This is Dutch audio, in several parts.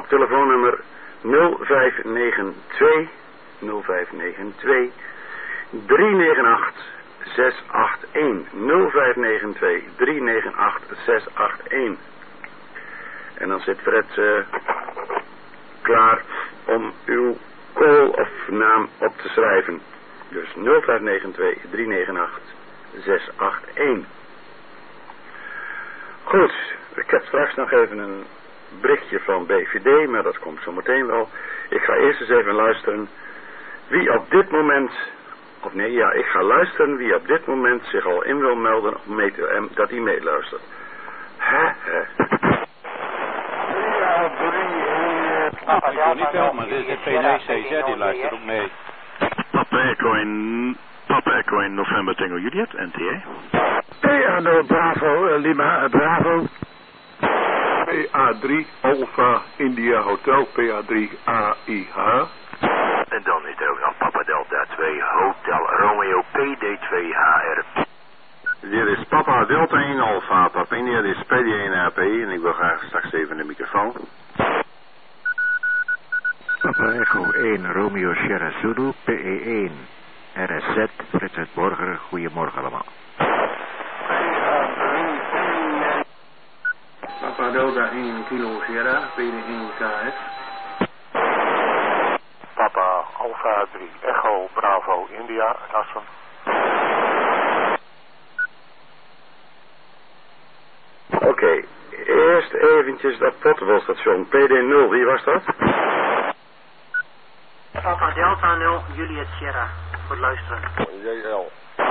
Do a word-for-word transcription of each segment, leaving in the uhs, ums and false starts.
op telefoonnummer nul vijf negen twee nul vijf negen twee drie negen acht zes acht een nul vijf negen twee drie negen acht zes acht een. En dan zit Fred uh, klaar om uw call of naam op te schrijven. Dus nul vijf negen twee drie negen acht zes acht een. Goed, ik heb straks nog even een berichtje van B V D, maar dat komt zo meteen wel. Ik ga eerst eens even luisteren wie op dit moment, of nee, ja, ik ga luisteren wie op dit moment zich al in wil melden op Meteo M, dat hij meeluistert. Hè, hè. Ah, ik wil niet wel, maar dit is de P D C Z, die luistert ook mee. Papa Echo in, Papa Echo in November Tango Juliet, N T A. P A nul Bravo, uh, Lima, uh, Bravo. P A drie Alpha India Hotel, P A drie A I H. En dan is er ook nog Papa Delta twee Hotel Romeo P D twee H R. Dit is Papa Delta één Alpha, Papa India, dit is P D één A P en ik wil graag straks even de microfoon. Papa Echo één Romeo Sierra Zulu, P E één R S Z, Frits uit Borger, goedemorgen allemaal. Papa Delta één Kilo Sierra, P D één K S. Papa Alpha drie Echo Bravo India, Assen. Oké, okay. Eerst eventjes dat Portable-station. P D nul, wie was dat? Papa Delta nul, Juliet Sierra. Goed luisteren. J L.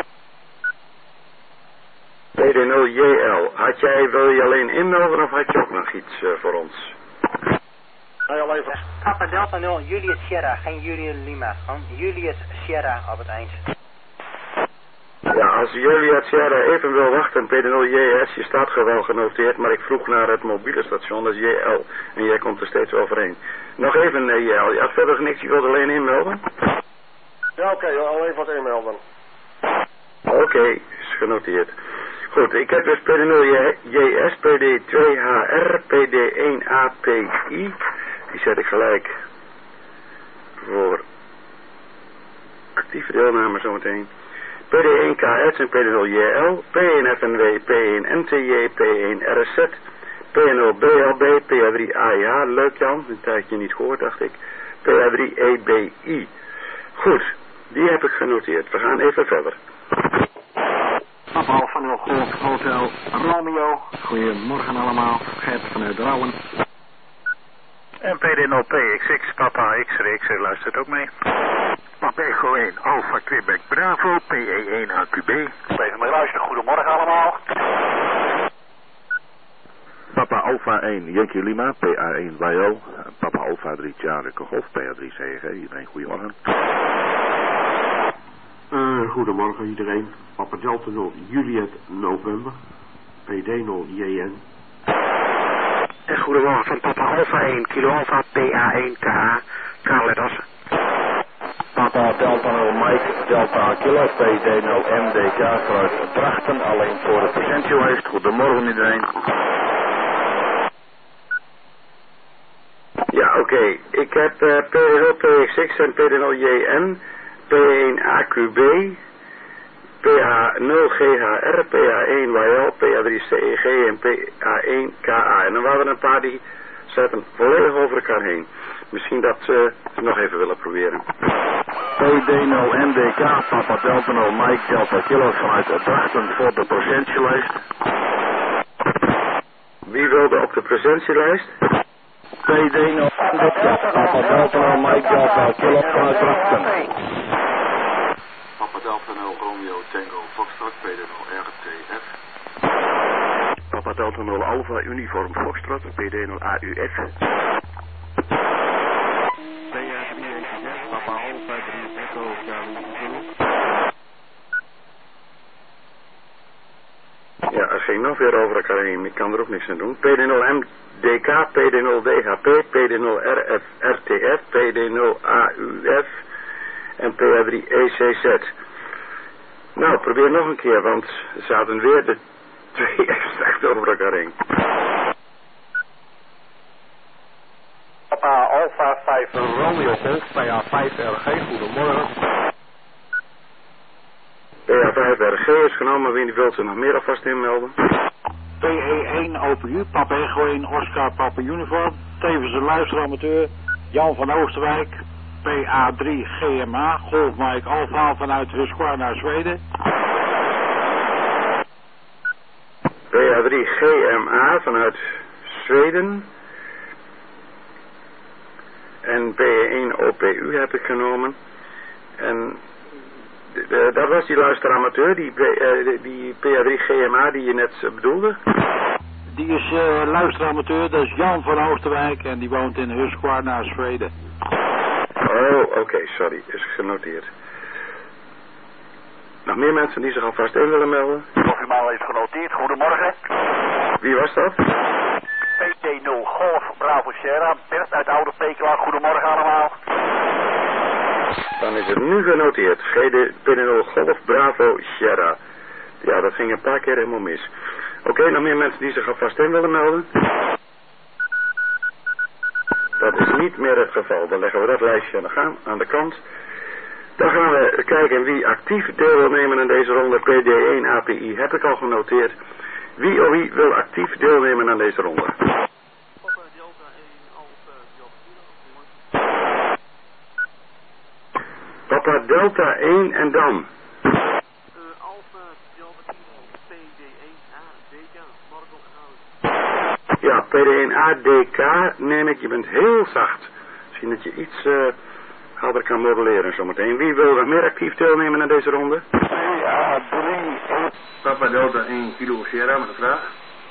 P D nul J L. Had jij, wil je alleen inmelden of had je ook nog iets uh, voor ons? Nee, al even. Papa Delta nul, Juliet Sierra. Geen Juliet Lima. Gewoon Juliet Sierra op het eind. Ja, als Juliet Sierra even wil wachten, P D nul J S, je staat gewoon genoteerd, maar ik vroeg naar het mobiele station, dat is J L. En jij komt er steeds overheen. Nog even uh, J L, je had verder niks, je wilde alleen inmelden? Ja, oké, okay, alleen wat inmelden. Oké, okay, is genoteerd. Goed, ik heb dus P D nul J S, P D twee H R, P D één A P I. Die zet ik gelijk voor actieve deelname zometeen. P D één K S en P D nul J L, P één F N W, P één N T J, P één R S Z, P nul B L B, P A drie A I H, leuk Jan, een tijdje niet gehoord dacht ik, P A drie E B I. Goed, die heb ik genoteerd, we gaan even verder. Papa Alpha nul Golf Hotel Romeo, goedemorgen allemaal, Gert vanuit Drouwen. En P D nul P X X, Papa X-ray, X-ray luistert ook mee. Papa Echo één Alpha Quebec Bravo, P E één A Q B. Even mee luisteren, goedemorgen allemaal. Papa Alpha één Yankee Lima, P A één Y O. Papa Alpha drie Charlie Golf, P A drie C G. Iedereen goedemorgen. Uh, goedemorgen iedereen. Papa Delta nul Juliet November, P D nul J N. En goedemorgen van Papa Alpha één Kilo Alpha, P A één K H, Karel uit Assen. Papa Delta nul Mike Delta Kilo, P D nul M D K vanuit Drachten, alleen voor de presentielijst. Goedemorgen iedereen. Ja, oké. Okay. Ik heb uh, P D nul P X X en P D nul J N, P één A Q B, P H nul G H R, P H één Y L, P H drie C E G en P H één K A. En dan waren er een paar die zaten volledig over elkaar heen. Misschien dat ze uh, nog even willen proberen. P D nul M D K, Papa Delta nul Mike Delta Kilo vanuit Drachten voor de presentielijst. Wie wilde op de presentielijst? P D nul M D K, Papa Delta nul Mike Delta Kilo vanuit Drachten. Papa Delta nul Romeo Tango Foxtrot, P D nul R T F. Papa Delta nul Alpha Uniform Foxtrot, P D nul A U F. Papa Alpha drie Echo Charlie. Ja, er ging nog weer over elkaar heen. Ik kan er ook niks aan doen. P D nul M D K, P D nul D H P, P D nul R F R T F, P D nul A U F en P A drie E C Z. Nou, probeer nog een keer, want er zaten weer de twee echt over elkaar heen. Alpha vijf. Romeo Golf, P A vijf R G, goedemorgen. P A vijf R G is genomen, wie wilt er nog meer alvast inmelden? P E één O P U, Papa Echo één, Oscar Papa Uniform. Tevens een luisteramateur, Jan van Oosterwijk. P A drie G M A, Golf Mike Alpha vanuit Husqvarna Zweden. P A drie G M A vanuit Zweden. En P E één O P U heb ik genomen. En de, de, dat was die luisteramateur, die, uh, die P A drie G M A die je net uh, bedoelde. Die is uh, luisteramateur, dat is Jan van Oosterwijk en die woont in Husqvarna Zweden. Oh, oké, okay, sorry, is genoteerd. Nog meer mensen die zich alvast in willen melden? Optimaal is genoteerd, goedemorgen. Wie was dat? P T nul Golf Bravo Sierra, Bert uit Oude Pekela, goedemorgen allemaal. Dan is het nu genoteerd, P T nul Golf Bravo Sierra. Ja, dat ging een paar keer helemaal mis. Oké, okay, nog meer mensen die zich alvast in willen melden? Dat is niet meer het geval. Dan leggen we dat lijstje aan de, gaan, aan de kant. Dan gaan we kijken wie actief deel wil nemen aan deze ronde. P D één A P I heb ik al genoteerd. Wie of wie wil actief deelnemen aan deze ronde? Papa Delta één en dan? Ja, P D één A D K neem ik. Je bent heel zacht. Misschien dat je iets uh, harder kan modelleren zometeen. Wie wil er meer actief deelnemen aan deze ronde? Ja, drie. Papa Delta één Kilo Sierra met een vraag.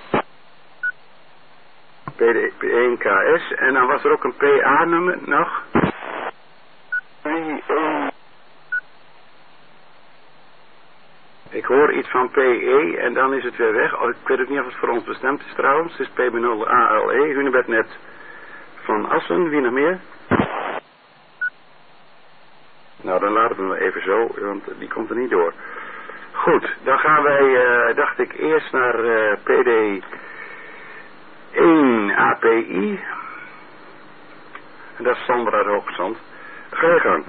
P D één K S. En dan was er ook een P A-nummer nog. drie, één. Ik hoor iets van P E en dan is het weer weg. Oh, ik weet ook niet of het voor ons bestemd is trouwens. Het is P B nul A L E. Hunebed net van Assen. Wie nog meer? Nou, dan laten we hem even zo, want die komt er niet door. Goed, dan gaan wij, uh, dacht ik, eerst naar uh, P D één A P I. En dat is Sander uit Hoogzand. Ga je gang.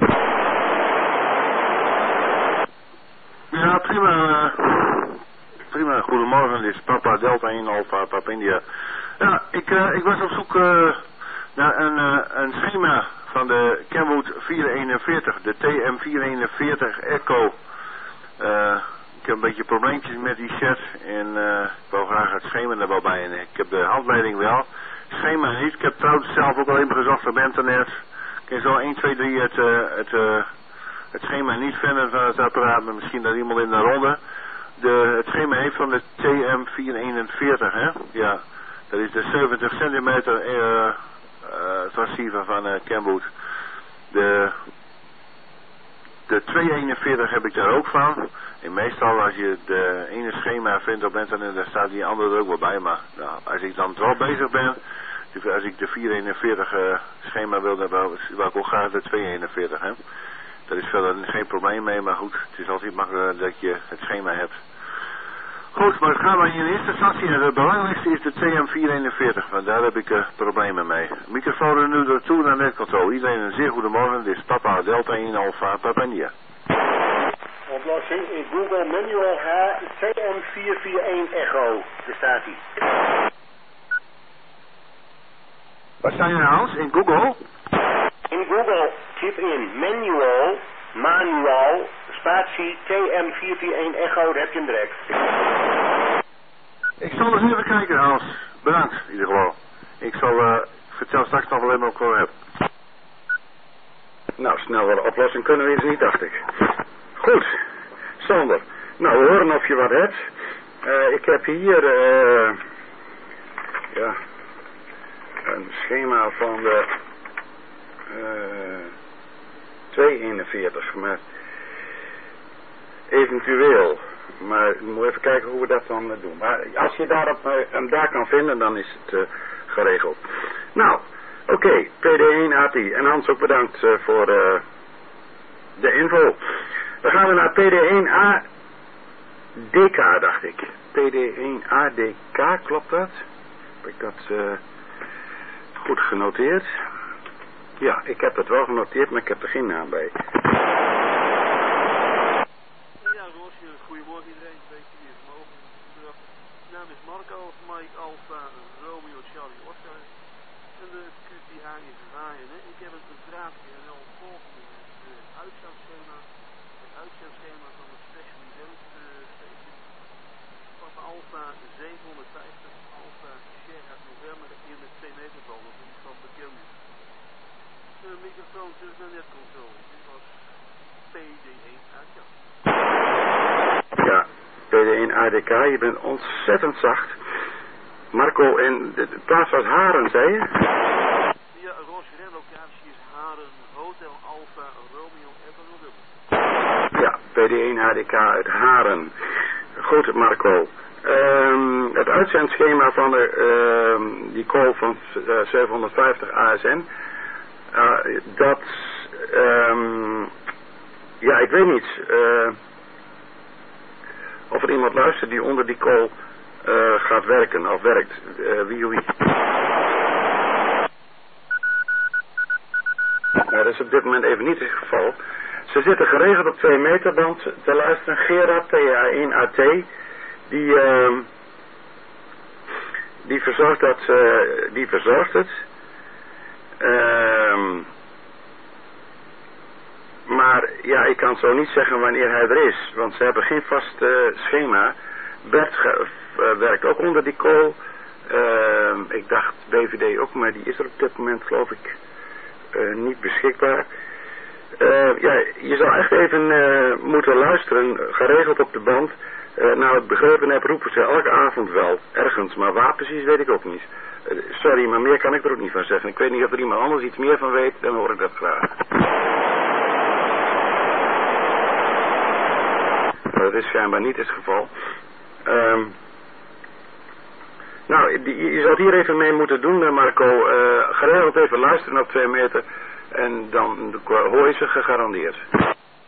Ja, prima. Prima, goedemorgen. Dit is Papa Delta één Alpha Papa India. Ja, ik, uh, ik was op zoek uh, naar een, uh, een schema van de Kenwood vierhonderdeenenveertig, de T M vierhonderdeenenveertig Echo. Uh, ik heb een beetje probleempjes met die set en uh, ik wou graag het schema er wel bij. En ik heb de handleiding wel, schema niet. Ik heb trouwens zelf ook al even gezocht op internet. Ik kan zo één, twee, drie het, uh, het, uh, het schema niet vinden van het apparaat, maar misschien dat iemand in de ronde. De, het schema heeft van de T M vierhonderdeenenveertig, hè? Ja, dat is de zeventig centimeter uh, uh, transceiver van uh, Kenwood. De, de tweehonderdeenenveertig heb ik daar ook van. En meestal als je de ene schema vindt op internet, dan staat die andere er ook wel bij. Maar nou, als ik dan wel bezig ben, als ik de vierhonderdeenenveertig uh, schema wil, dan wil ik ook graag de tweehonderdeenenveertig, hè? Daar is verder geen probleem mee, maar goed, het is altijd makkelijker dat je het schema hebt. Goed, maar het gaan we in eerste instantie. Het belangrijkste is de T M vierhonderdeenenveertig, want daar heb ik uh, problemen mee. Microfoon er nu naartoe naar netcontrole. Iedereen een zeer goedemorgen, dit is Papa Delta één Alpha Papa India. Oplossing in Google Manual H T M vier vier één Echo. Daar staat hij. Wat zijn je nou, Hans? In Google? In Google, typ in manual, manual, spatie T M vier vier één Echo, daar heb je hem direct. Ik zal eens even kijken, Hans. Bedankt, in ieder geval. Ik zal, uh, vertel straks nog wel even wat ik voor heb. Nou, snel wel een oplossing kunnen we eens niet, dacht ik. Goed, Sander. Nou, we horen of je wat hebt. Uh, ik heb hier, uh, ja, een schema van de uh, tweehonderdeenenveertig, maar eventueel. Maar we moeten even kijken hoe we dat dan uh, doen. Maar als je daarop, uh, hem daar kan vinden, dan is het uh, geregeld. Nou, oké, okay, P D één A P I. En Hans ook bedankt uh, voor uh, de info. Dan gaan we naar P D één A D K, dacht ik. P D één A D K, klopt dat? Heb ik dat uh, goed genoteerd? Ja, ik heb dat wel genoteerd, maar ik heb er geen naam bij. Ja, Roosje, goedemorgen iedereen. Een beetje weer vermogen. Mijn naam is Marco, Mike Alpha, Romeo, Charlie, Oscar. En de Q T H is Ryan. Hè. Ik heb een vraagje en wel het volgende. Het uh, uitzendschema. Het uitzendschema van het Special Event uh, Station. Papa Alpha zevenhonderdvijftig, Alpha Sierra November in de twee meter bal. Dat is van de Junior. De microfoon tussen de netcontrole. Dit was P D één A D K. Ja, P D één A D K, je bent ontzettend zacht. Marco, en de, de plaats was Haren, zei je? Ja, Roosje, locatie is Haren, Hotel Alpha, Romeo, Echo November. Ja, P D één A D K uit Haren. Goed, Marco. Um, het uitzendschema van de, um, die call van uh, zevenhonderdvijftig A S N, uh, dat, um, ja, ik weet niet uh, of er iemand luistert die onder die call uh, gaat werken of werkt. Uh, wie wie? Nou, dat is op dit moment even niet het geval. Ze zitten geregeld op twee meter band te luisteren. Gerard, T A één A T, die, uh, die verzorgt dat, uh, die verzorgt het. Uh, maar ja, ik kan zo niet zeggen wanneer hij er is, want ze hebben geen vast uh, schema. Bert ge, uh, werkt ook onder die call. Uh, ik dacht B V D ook, maar die is er op dit moment geloof ik uh, niet beschikbaar. Uh, ja, je zou echt even uh, moeten luisteren, geregeld op de band. Uh, nou, ik begrepen heb, roepen ze elke avond wel, ergens, maar waar precies weet ik ook niet. Uh, sorry, maar meer kan ik er ook niet van zeggen. Ik weet niet of er iemand anders iets meer van weet, dan hoor ik dat graag. Maar dat is schijnbaar niet het geval. Um, nou, die, je zou het hier even mee moeten doen, Marco. Uh, geregeld even luisteren op twee meter. En dan hoor je ze gegarandeerd. Ja,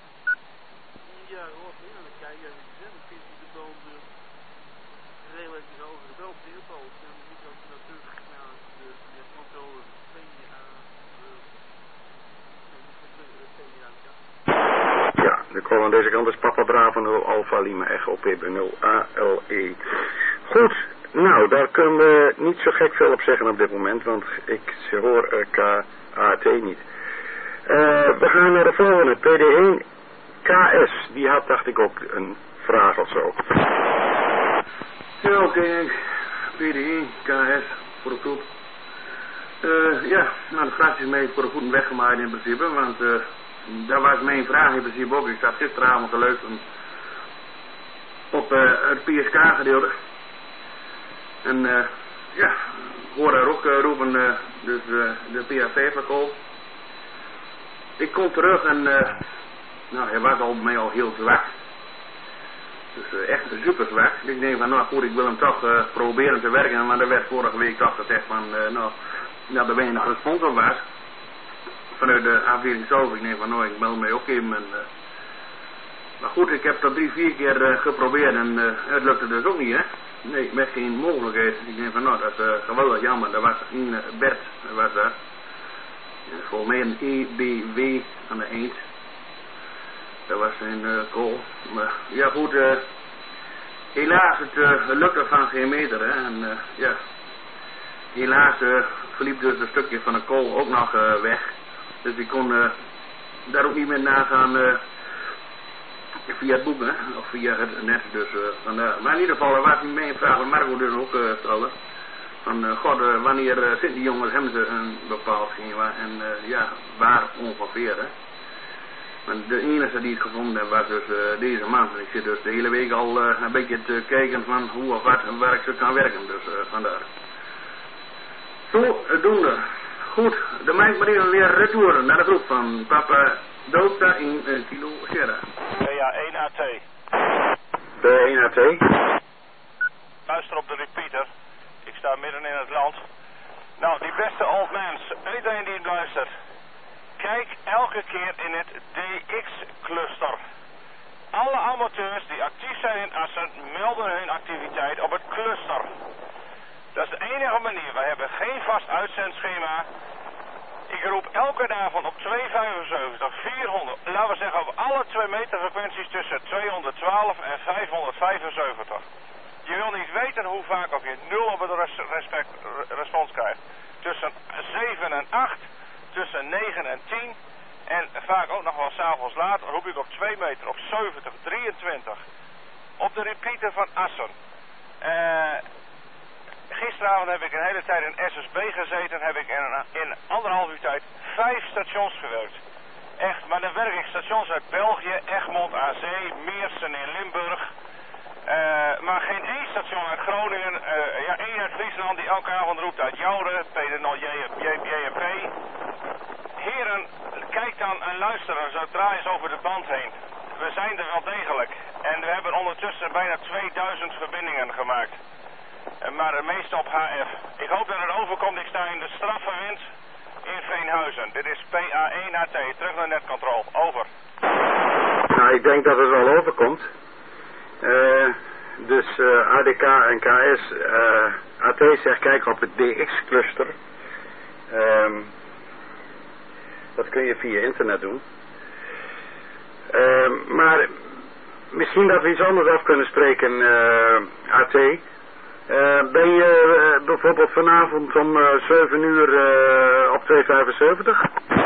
Rob, ja, dan kijk je even en dan vindt hij de boom uh, redelijk over de bel neervalt. En dan moet dat natuurlijk naar de netcontrole P A A. Ja, de call aan deze kant is Papa Bravo nul Alpha Lima Echo P B nul A L E. Goed, nou, daar kunnen we niet zo gek veel op zeggen op dit moment, want ik hoor uh, K A T niet. Uh, we gaan naar de volgende, P D één K S. Die had, dacht ik, ook een vraag of zo. Ja, oké. Okay. P D één K S voor de groep. Uh, ja, nou, de vraag is mee voor de voeten weggemaaid in principe, want uh, dat was mijn vraag in principe ook. Ik zat gisteravond te luisteren op uh, het P S K-gedeelte. En uh, ja, ik hoor daar ook uh, roepen, uh, dus uh, de P A V-verkoop. Ik kom terug en uh, nou, hij was al bij mij al heel zwak. Dus uh, echt super zwak. Ik denk van, nou goed, ik wil hem toch uh, proberen te werken. Maar er werd vorige week toch gezegd van, uh, nou, dat er weinig respons op was. Vanuit de afdeling zelf. Ik denk van, nou, ik meld mij ook in. En, uh, maar goed, ik heb dat drie, vier keer uh, geprobeerd en uh, het lukte dus ook niet, hè. Nee, met geen mogelijkheid. Ik denk van, nou, dat is uh, geweldig jammer. Dat was een uh, Bert, dat was dat. Volgens mij een E B W aan de eind. Dat was een uh, call. Maar ja goed, uh, helaas het uh, lukte van geen meter. Hè. En uh, ja, helaas uh, verliep dus een stukje van de call ook nog uh, weg. Dus ik kon uh, daar ook niet meer nagaan uh, via het boek, hè, of via het net. Dus, uh, van, uh, maar in ieder geval was die mijn vraag van Marco dus ook uh, stelde. Van, uh, god, uh, wanneer uh, zitten die jongens, hebben ze een bepaald schema en uh, ja, waar ongeveer, hè. Want de enige die het gevonden heeft was dus uh, deze man. Ik zit dus de hele week al uh, een beetje te kijken van hoe of wat en waar ik ze kan werken, dus uh, vandaar. Zo, uh, doende. Goed, dan maak ik maar even weer retour naar de groep van Papa Delta in uh, Kilo Sierra. P A één A T. P A één A T. Luister op de repeater. Ik sta midden in het land. Nou, die beste old mens, iedereen die luistert. Kijk elke keer in het D X-cluster. Alle amateurs die actief zijn in Assen melden hun activiteit op het cluster. Dat is de enige manier. Wij hebben geen vast uitzendschema. Ik roep elke avond op tweehonderdvijfenzeventig, vierhonderd, laten we zeggen op alle twee meter frequenties tussen tweehonderdtwaalf en vijfhonderdvijfenzeventig. Je wil niet weten hoe vaak of je nul op het res respect, respons krijgt. Tussen zeven en acht, tussen negen en tien en vaak ook nog wel 's avonds laat roep ik op twee meter op zeventig, drieëntwintig. Op de repeater van Assen. Uh, gisteravond heb ik een hele tijd in S S B gezeten. Heb ik in, in anderhalf uur tijd vijf stations gewerkt. Echt, maar dan werk ik stations uit België, Egmond aan Zee, Meersen in Limburg. Uh, maar geen één station uit Groningen. Uh, ja, één uit Friesland die elke avond roept uit Jouden, P D nul J J P. Heren, kijk dan en luister zodra eens over de band heen. We zijn er wel degelijk. En we hebben ondertussen bijna tweeduizend verbindingen gemaakt. Maar de meeste op H F. Ik hoop dat het overkomt. Ik sta in de Straffenwind in Veenhuizen. Dit is P A één H T. Terug naar netcontrol. Over. Nou, ik denk dat het wel overkomt. Uh, dus uh, A D K en K S. Uh, A T zegt kijk op het D X-cluster. Um, dat kun je via internet doen. Uh, maar misschien dat we iets anders af kunnen spreken, uh, A T. Uh, ben je uh, bijvoorbeeld vanavond om uh, zeven uur uh, op tweehonderdvijfenzeventig?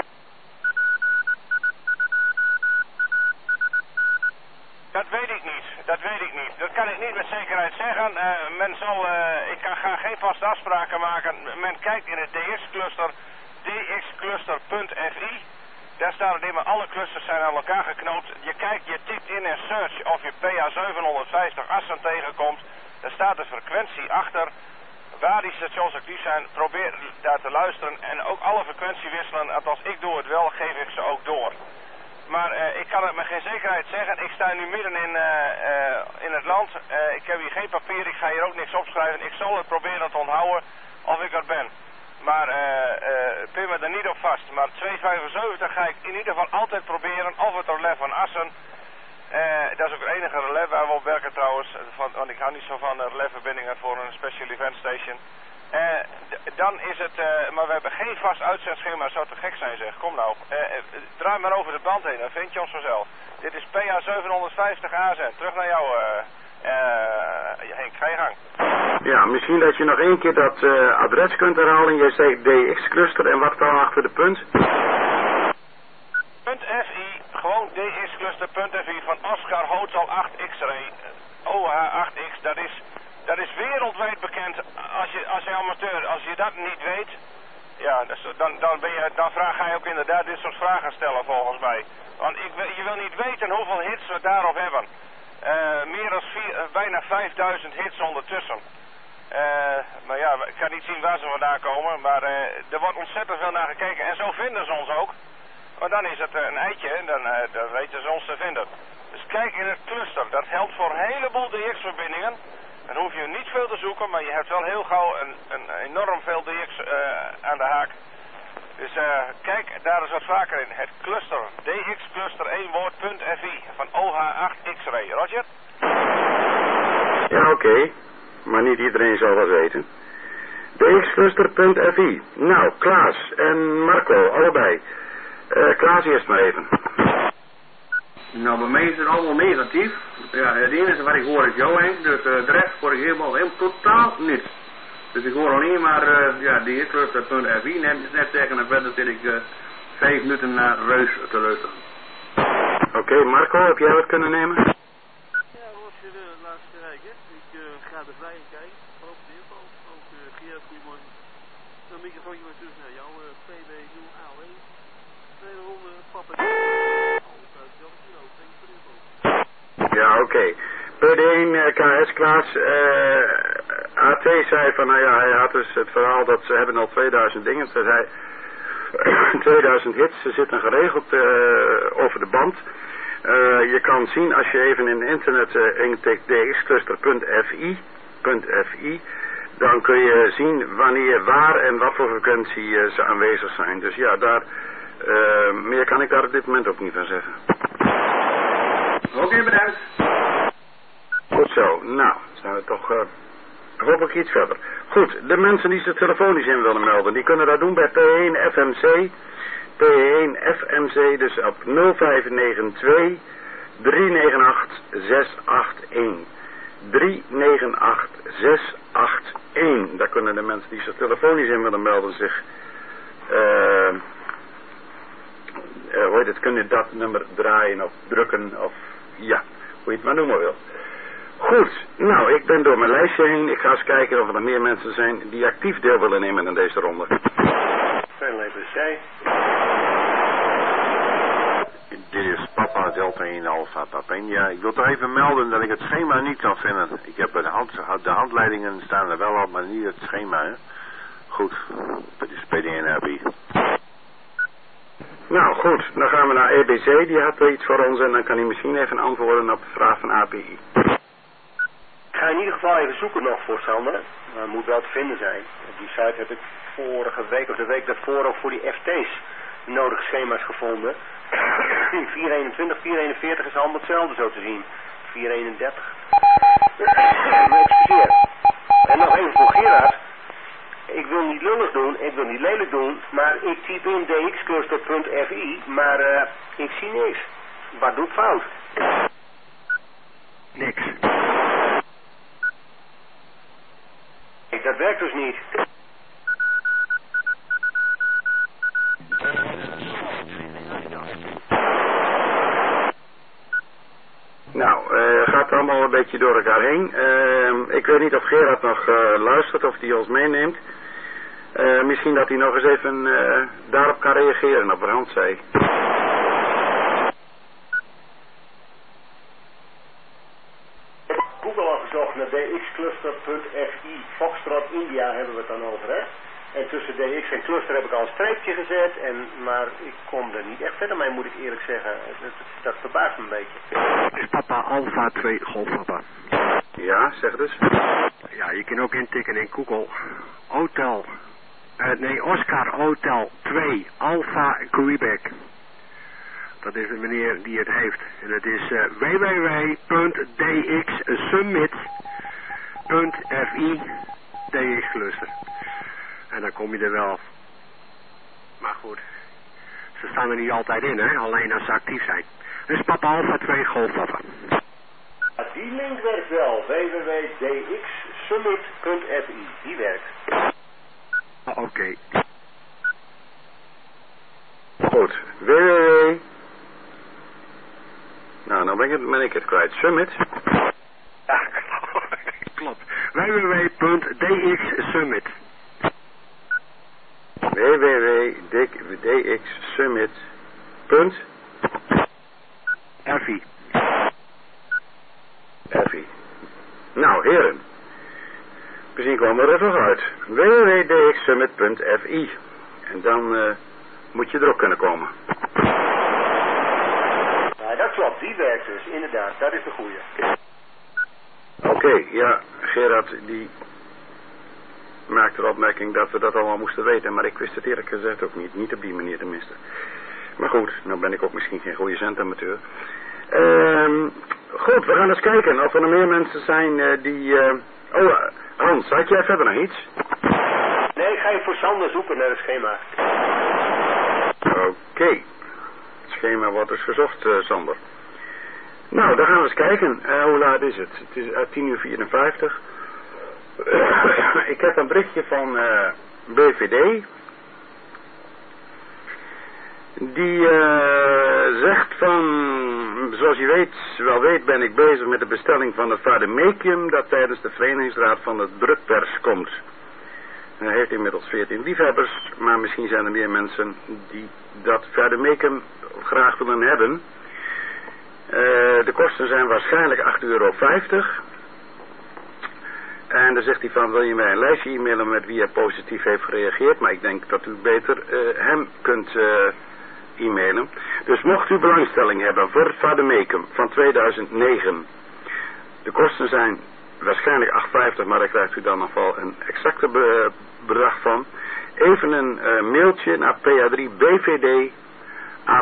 Dat weet ik niet, dat weet ik niet. Dat kan ik niet met zekerheid zeggen. Uh, men zal, uh, ik kan, ga geen vaste afspraken maken. Men kijkt in het D X-cluster, d x cluster punt f i. Daar staan er immer, alle clusters zijn aan elkaar geknoopt. Je kijkt, je tikt in en search of je P A zevenhonderdvijftig Assen tegenkomt. Daar staat de frequentie achter. Waar die stations actief zijn, probeer daar te luisteren. En ook alle frequentie wisselen. Althans, ik doe het wel, geef ik ze ook door. Maar uh, ik kan het met geen zekerheid zeggen. Ik sta nu midden in, uh, uh, in het land. Uh, ik heb hier geen papier, ik ga hier ook niks opschrijven. Ik zal het proberen te onthouden of ik er ben. Maar uh, uh, pin me er niet op vast. Maar tweehonderdvijfenzeventig ga ik in ieder geval altijd proberen. Of het relais van Assen. Uh, dat is ook het enige relais waar we op werken trouwens. Van, want ik hou niet zo van uh, relaisverbindingen voor een special event station. Uh, dan is het, uh, maar we hebben geen vast uitzendschema, zou te gek zijn zeg. Kom nou, uh, uh, draai maar over de band heen, dan vind je ons vanzelf. Dit is P A zevenhonderdvijftig A Z N. Terug naar jou, uh, uh, Henk, ga je gang. Ja, misschien dat je nog één keer dat uh, adres kunt herhalen. Jij zegt D X-cluster en wat dan achter de punt? .fi, gewoon D X-cluster.fi van Oscar Hotel acht X-ray, O H acht X, dat is... Dat is wereldwijd bekend. Als je, als je amateur, als je dat niet weet, ja, dus dan, dan, ben je, dan vraag ga je ook inderdaad dit soort vragen stellen volgens mij. Want ik, je wil niet weten hoeveel hits we daarop hebben. Uh, meer dan vier, uh, bijna vijfduizend hits ondertussen. Uh, maar ja, ik kan niet zien waar ze vandaan komen, maar uh, er wordt ontzettend veel naar gekeken. En zo vinden ze ons ook. Maar dan is het uh, een eitje en dan, uh, dan weten ze ons te vinden. Dus kijk in het cluster, dat geldt voor een heleboel D X-verbindingen. Dan hoef je niet veel te zoeken, maar je hebt wel heel gauw een, een enorm veel D X uh, aan de haak. Dus uh, kijk daar eens wat vaker in. Het cluster, D X cluster één woord punt f i van O H acht X-ray. Roger? Ja, oké. Okay. Maar niet iedereen zal dat weten. D X cluster punt f i. Nou, Klaas en Marco, allebei. Uh, Klaas eerst maar even. Nou, bij mij is het allemaal negatief. Ja, het enige wat ik hoor is jou, Henk. Dus uh, de rest hoor ik helemaal, helemaal totaal niets. Dus ik hoor alleen maar, uh, ja, d x cluster punt f i. Net, net zeggen en verder zit ik uh, vijf minuten naar Reus te luisteren. Oké, okay, Marco, heb jij wat kunnen nemen? Ja, was je de laatste rijk, hè? Ik uh, ga er vrij in kijken. Ook de info. Ook uh, Gerard, goedemorgen. Een microfoontje maar tussen naar jou, uh, P B nul A W. Tweede ronde, papa. Ja, oké. Okay. P D één uh, K S Klaas, uh, A T zei van, nou ja, hij had dus het verhaal dat ze hebben al tweeduizend dingen. Ze zei, tweeduizend hits, ze zitten geregeld uh, over de band. Uh, je kan zien als je even in internet uh, intikt d x cluster punt f i, dan kun je zien wanneer, waar en wat voor frequentie uh, ze aanwezig zijn. Dus ja, daar, uh, meer kan ik daar op dit moment ook niet van zeggen. Oké, okay, bedankt. Goed zo. Nou, zijn we toch uh, hopelijk iets verder. Goed, de mensen die zich telefonisch in willen melden, die kunnen dat doen bij P één F M C. P één F M C, dus op nul vijf negen twee drie negen acht zes acht een. drie negen acht zes acht een. Daar kunnen de mensen die zich telefonisch in willen melden zich... Uh, uh, hoe heet het, kunnen dat nummer draaien of drukken of... Ja, hoe je het maar noemen wil. Goed, nou, ik ben door mijn lijstje heen. Ik ga eens kijken of er nog meer mensen zijn die actief deel willen nemen aan deze ronde. Zijn leven zij. Dit is Papa Delta één Alpha Papenia. Ik wil toch even melden dat ik het schema niet kan vinden. Ik heb de, hand, de handleidingen staan er wel op, maar niet het schema. Hè? Goed, dat is P D N R B. Nou goed, dan gaan we naar E B C. Die had iets voor ons en dan kan hij misschien even antwoorden op de vraag van A P I. Ik ga in ieder geval even zoeken nog voor Sander. Maar moet wel te vinden zijn. Op die site heb ik vorige week of de week daarvoor ook voor die F T's de nodige schema's gevonden. vier eenentwintig, vier eenenveertig is allemaal hetzelfde zo te zien. vier eenendertig. Excuseer. En nog even voor Gerard. Ik wil niet lullig doen, ik wil niet lelijk doen, maar ik typ in d x cluster punt f i, maar uh, ik zie niks. Wat doe ik fout? Niks. Kijk, dat werkt dus niet. Nou, uh, gaat allemaal een beetje door elkaar heen. Uh, ik weet niet of Gerard nog uh, luistert of hij ons meeneemt. Uh, misschien dat hij nog eens even uh, daarop kan reageren op wat Hans zei. Ik heb Google al gezocht naar d x cluster punt f i. Foxtrot India hebben we het dan over, hè? En tussen D X en cluster heb ik al een streepje gezet, en, maar ik kom er niet echt verder mee, moet ik eerlijk zeggen. Dat, dat, dat verbaast me een beetje. Is Papa Alpha twee Golf Papa? Ja, zeg dus. Ja, je kan ook intikken in Google. Hotel. Uh, nee, Oscar Hotel twee Alpha Quebec. Dat is de meneer die het heeft. En het is uh, w w w punt d x summit punt f i D X cluster. En dan kom je er wel. Maar goed, ze staan er niet altijd in, hè? Alleen als ze actief zijn. Dus Papa Alpha twee Golf Papa. Die link werkt wel. w w w punt d x summit punt f i. Die werkt. Oh, oké. Okay. Goed. w w w. Nou, dan ben ik het, ben ik het kwijt. Summit. Ja, klopt. w w w punt d x summit. w w w punt d x summit punt f i. F I. Nou, heren. Misschien komen we er toch uit. w w w punt d x summit punt f i. En dan uh, moet je er ook kunnen komen. Ja, dat klopt. Die werkt dus. Inderdaad. Dat is de goeie. Oké, okay, ja. Gerard, die maakte de opmerking dat we dat allemaal moesten weten. Maar ik wist het eerlijk gezegd ook niet. Niet op die manier tenminste. Maar goed, nou ben ik ook misschien geen goede zendamateur. Um, goed, we gaan eens kijken of er nog meer mensen zijn uh, die... Uh... Oh, Hans, had jij verder nog iets? Nee, ik ga je voor Sander zoeken naar het schema. Oké. Okay. Het schema wordt dus gezocht, uh, Sander. Nou, dan gaan we eens kijken. Uh, hoe laat is het? Het is uh, tien uur vierenvijftig. Uh, ik heb een berichtje van uh, B V D. Die uh, zegt van, zoals je weet, wel weet, ben ik bezig met de bestelling van het vademecum dat tijdens de verenigingsraad van de drukpers komt. Hij heeft inmiddels veertien liefhebbers, maar misschien zijn er meer mensen die dat vademecum graag willen hebben. Uh, de kosten zijn waarschijnlijk acht euro vijftig. En dan zegt hij van, wil je mij een lijstje e-mailen met wie er positief heeft gereageerd, maar ik denk dat u beter uh, hem kunt... Uh, e-mailen. Dus mocht u belangstelling hebben voor het vademecum van tweeduizend negen. De kosten zijn waarschijnlijk acht vijftig, maar daar krijgt u dan nog wel een exacte be bedrag van. Even een uh, mailtje naar P A drie B V D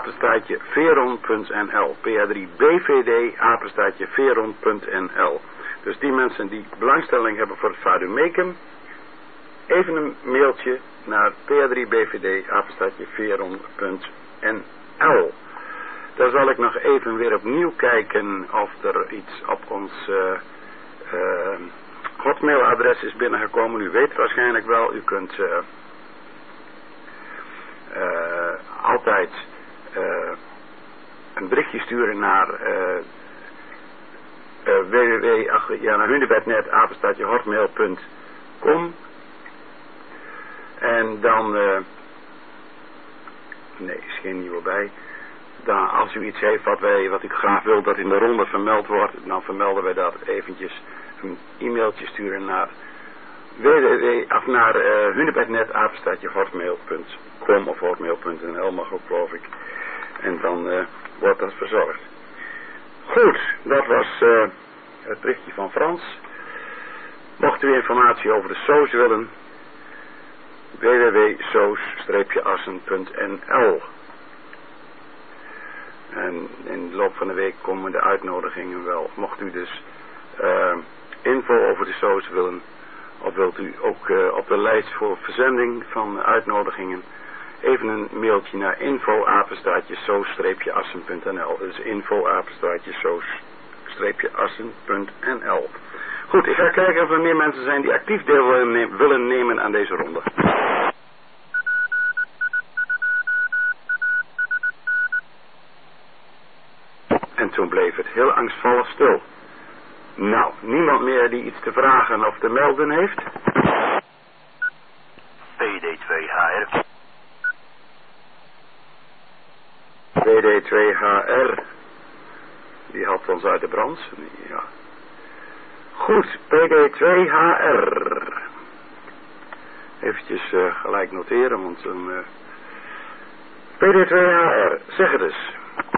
apenstaartje veron punt n l P A drie B V D apenstaartje veron punt n l. Dus die mensen die belangstelling hebben voor het Vadumecum, even een mailtje naar p a drie b v d apenstaartje veron punt n l. Daar zal ik nog even weer opnieuw kijken of er iets op ons uh, uh, hotmailadres is binnengekomen. U weet waarschijnlijk wel, u kunt uh, uh, altijd uh, een berichtje sturen naar uh, uh, www ach, ja, naar hunebednet apenstaartje hotmail punt com. En dan uh, nee, is geen nieuwe bij. Dan, als u iets heeft wat, wij, wat u graag wilt dat in de ronde vermeld wordt, dan vermelden wij dat eventjes. Een e-mailtje sturen naar www of naar uh, hunebednet apenstaartje hotmail punt com of hotmail punt n l mag ook, geloof ik. En dan uh, wordt dat verzorgd. Goed, dat was uh, het berichtje van Frans. Mocht u informatie over de S O S willen, www punt s o s assen punt n l. En in de loop van de week komen de uitnodigingen wel. Mocht u dus uh, info over de S O S willen, of wilt u ook uh, op de lijst voor verzending van uitnodigingen, even een mailtje naar info apenstaartje s o s assen punt n l. Dus info apenstaartje s o s assen punt n l. Goed, ik ga kijken of er meer mensen zijn die actief deel willen, ne- willen nemen aan deze ronde. En toen bleef het heel angstvallig stil. Nou, niemand meer die iets te vragen of te melden heeft? P D twee H R. P D twee H R. Die had ons uit de brand. Ja. Goed, P D twee H R. Eventjes uh, gelijk noteren, want een... Uh... P D twee H R, zeg het eens.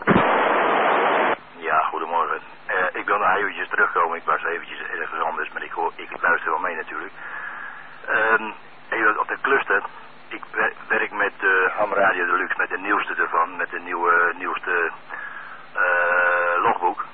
Ja, goedemorgen. Uh, ik wil nog eventjes terugkomen. Ik was eventjes ergens anders, maar ik, hoor, ik luister wel mee natuurlijk. Um, even op de cluster. Ik werk met uh, Ham Radio Deluxe, met de nieuwste ervan, met de nieuwe, nieuwste uh, logboek.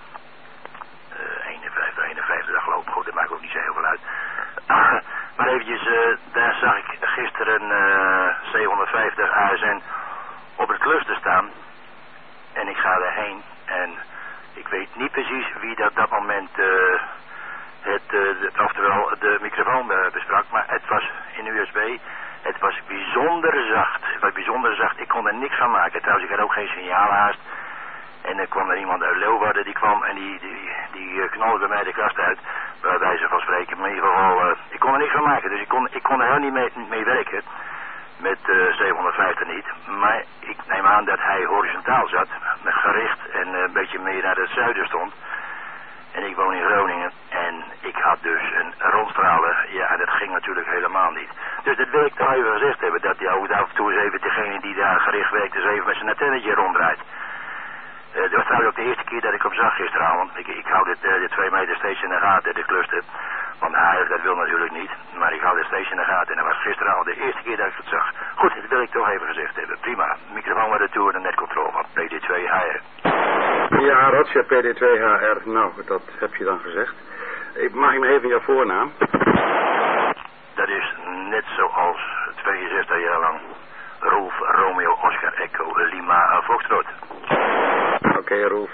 Uh, eenenvijftig, eenenvijftig, dat geloof ik. Goed, dat maakt ook niet zo heel veel uit. Maar eventjes, uh, daar zag ik gisteren uh, zevenhonderdvijftig A S N op het cluster staan. En ik ga erheen en ik weet niet precies wie dat op dat moment uh, het, uh, de, oftewel de microfoon uh, besprak, maar het was in U S B. Het was bijzonder zacht. Het was bijzonder zacht. Ik kon er niks van maken. Trouwens, ik had ook geen signaal haast. En er kwam er iemand uit Leeuwarden, die kwam en die, die, die uh, knalde bij mij de kast uit. Bij wijze van spreken. Maar in ieder geval, uh, ik kon er niks van maken. Dus ik kon, ik kon er heel niet mee, mee werken. Met uh, zevenhonderdvijftig niet. Maar ik neem aan dat hij horizontaal zat. Met gericht en uh, een beetje meer naar het zuiden stond. En ik woon in Groningen. En ik had dus een rondstralen. Ja, dat ging natuurlijk helemaal niet. Dus dat wil ik toch even gezegd hebben. Dat die ook af en toe eens even degene die daar gericht werkt, dus even met zijn antennetje ronddraait. Uh, dat was trouwens ook de eerste keer dat ik hem zag gisteravond. Ik, ik hou dit, uh, de twee meter steeds in de gaten, de cluster. Want hij dat wil natuurlijk niet. Maar ik hou dit steeds in de gaten. En dat was gisteravond de eerste keer dat ik het zag. Goed, dat wil ik toch even gezegd hebben. Prima. Microfoon naar de toer en netcontrole van P D twee H R. Ja, Roger, P D twee H R. Nou, dat heb je dan gezegd. Ik mag ik nog even jouw voornaam? Dat is net zoals tweeënzestig jaar lang. Rolf Romeo Oscar Echo Lima Foxtrot. Oké, okay, Rolf.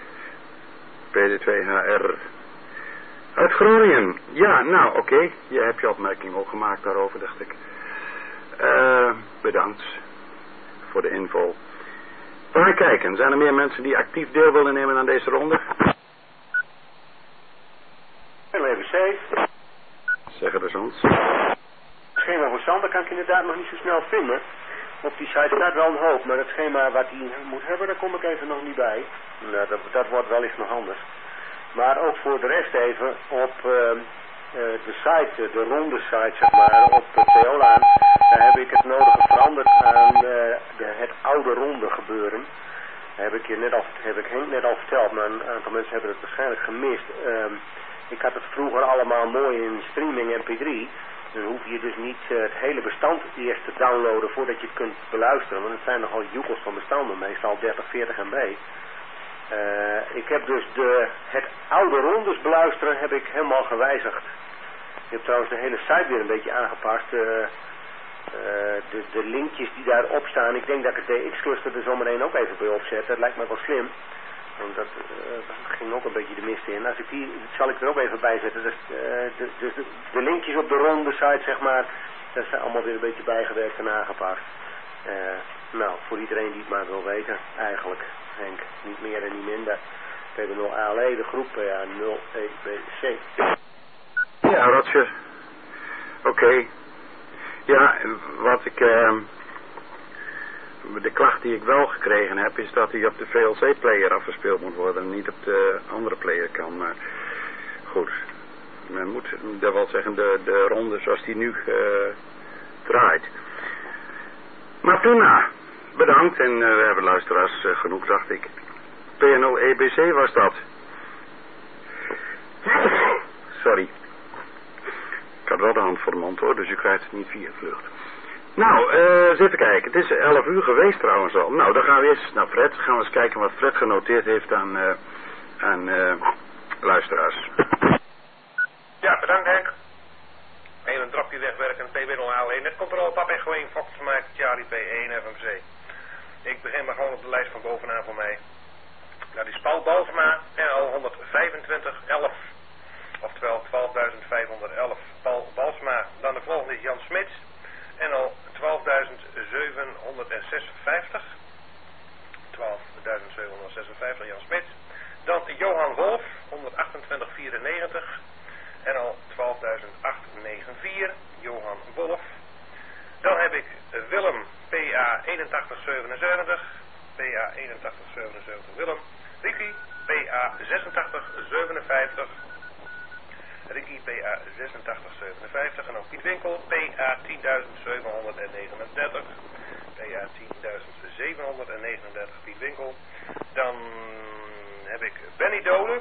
P D twee H R. Uit Groningen. Ja, nou, oké. Okay. Je hebt je opmerking ook gemaakt daarover, dacht ik. Uh, bedankt voor de info. We gaan kijken. Zijn er meer mensen die actief deel willen nemen aan deze ronde? Even safe. Zeg het eens ons. Schema van Sander kan ik inderdaad nog niet zo snel vinden. Op die site staat wel een hoop, maar het schema wat hij moet hebben, daar kom ik even nog niet bij. Nou, dat, dat wordt wellicht nog anders. Maar ook voor de rest even op uh, uh, de site, de ronde site zeg maar, op de Theolaan, daar heb ik het nodige veranderd aan uh, de, het oude ronde gebeuren. Dat heb ik je net al, heb ik Henk net al verteld, maar een aantal mensen hebben het waarschijnlijk gemist. Uh, ik had het vroeger allemaal mooi in streaming M P drie. Dan hoef je dus niet uh, het hele bestand eerst te downloaden voordat je het kunt beluisteren. Want het zijn nogal joekels van bestanden, meestal dertig, veertig M B. Uh, ik heb dus de, het oude rondes beluisteren heb ik helemaal gewijzigd. Ik heb trouwens de hele site weer een beetje aangepast. Uh, uh, de, de linkjes die daarop staan, ik denk dat ik het D X-cluster er zometeen ook even bij opzet. Dat lijkt me wel slim. Want dat uh, ging ook een beetje de mist in. Als ik die, dat zal ik er ook even bij zetten. Dus, uh, de, de, de, de linkjes op de ronde site, zeg maar, dat zijn allemaal weer een beetje bijgewerkt en aangepast. Uh, nou, voor iedereen die het maar wil weten, eigenlijk, Henk. Niet meer en niet minder. P B nul A L E, de groep P A nul E B C. Ja, Roger. Oké. Okay. Ja, wat ik... Uh, de klacht die ik wel gekregen heb, is dat hij op de V L C-player afgespeeld moet worden en niet op de andere player kan. Maar goed, men moet dat wel zeggen, de, de ronde zoals die nu uh, draait. Maar prima, bedankt en uh, we hebben luisteraars uh, genoeg, dacht ik. P nul E B C was dat. Sorry. Ik had wel de hand voor de mond hoor, dus u krijgt het niet via vlucht. Nou, uh, eens even kijken. Het is elf uur geweest trouwens al. Nou, dan gaan we eerst naar Fred. Gaan we eens kijken wat Fred genoteerd heeft aan, uh, aan uh, luisteraars. Ja, bedankt Henk. Even een drapje wegwerken, P B nul A L E, netcontrole, Pap Echo één, Fox Mike, Charlie P één, F M C. Ik begin maar gewoon op de lijst van bovenaan voor mij. Dat is Paul Balsma, N L honderdvijfentwintig elf. Oftewel twaalfduizend vijfhonderdelf. Paul Balsma. Dan de volgende is Jan Smits. N L twaalfduizend zevenhonderdzesenvijftig. twaalfduizend zevenhonderdzesenvijftig, Jan Smits. Dan Johan Wolf, honderdachtentwintig vierennegentig. N L twaalfduizend achthonderdvierennegenennegentig, Johan Wolf. Dan heb ik Willem, P A eenentachtig zevenenzeventig. P A eenentachtig zevenenzeventig, Willem. Ricky, P A zesentachtig zevenenvijftig. Ricky, P A zesentachtig zevenenvijftig. En ook Piet Winkel, P A tienduizend zevenhonderdnegenendertig. P A tienduizend zevenhonderdnegenendertig, Piet Winkel. Dan heb ik Benny Dolen.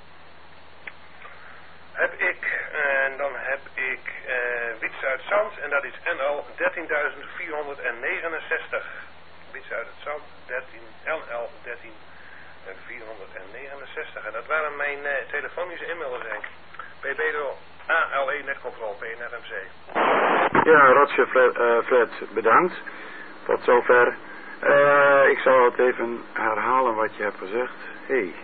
Heb ik, en dan heb ik uh, Wits uit Zand, en dat is N L dertienduizend vierhonderdnegenenzestig. Wits uit het Zand, N L dertienduizend vierhonderdnegenenzestig. En dat waren mijn uh, telefonische inmelders, Henk. P B nul A L E netcontrole, P N F M C. Ja, Roger, Fred, uh, Fred, bedankt. Tot zover. Uh, ik zal het even herhalen wat je hebt gezegd. Hé. Hey.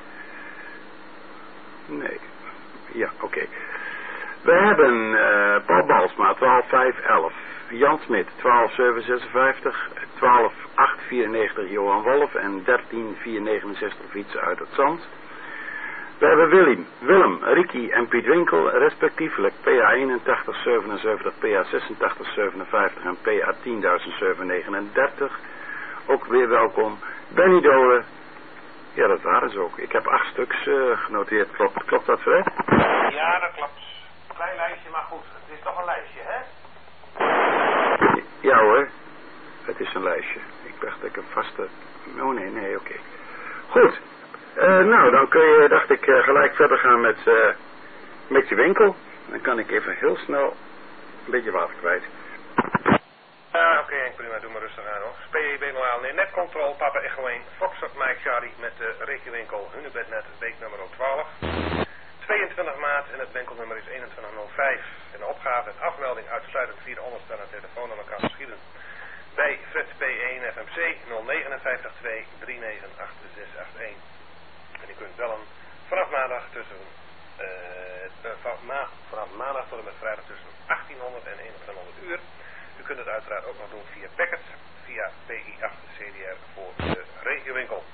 Nee. Ja, oké. Okay. We hebben uh, Paul Balsma, twaalf vijf elf. Jan Smit, twaalf zeven zesenvijftig. twaalf acht vierennegentig, Johan Wolf. En dertien vier negenenzestig, Fietsen uit het Zand. We hebben Willem, Willem, Ricky en Piet Winkel, respectievelijk P A eenentachtig zevenenzeventig, P A zesentachtig zevenenvijftig en P A tienduizend zevenhonderdnegenendertig. Ook weer welkom. Benny Dolen. Ja, dat waren ze ook. Ik heb acht stuks uh, genoteerd. Klopt, klopt dat, Fred? Ja, dat klopt. Klein lijstje, maar goed. Het is toch een lijstje, hè? Ja hoor. Het is een lijstje. Ik dacht dat ik een vaste... Oh nee, nee, oké. Okay. Goed. Uh, nou, dan kun je, dacht ik, uh, gelijk verder gaan met, uh, met je winkel. Dan kan ik even heel snel een beetje water kwijt. Ja, oké, okay, prima. Doe maar rustig aan, hoor. P B nul A L E, netcontrole, Papa Echo één, Foxtrot Mike Charlie met de regiewinkel Hunebednet, week nummer twaalf. tweeëntwintig maart en het winkelnummer is eenentwintig nul vijf. En de opgave en afmelding uitsluitend via de onderstaande telefoonnummer kan geschieden. Bij Fred P één F M C nul negen vijf twee drie negen acht zes acht één. En u kunt bellen vanaf maandag tussen uh, vanaf, ma vanaf maandag tot en met vrijdag tussen achttienhonderd en eenentwintighonderd uur. U kunt het uiteraard ook nog doen via Packet, via P I acht C D R voor de regiowinkel.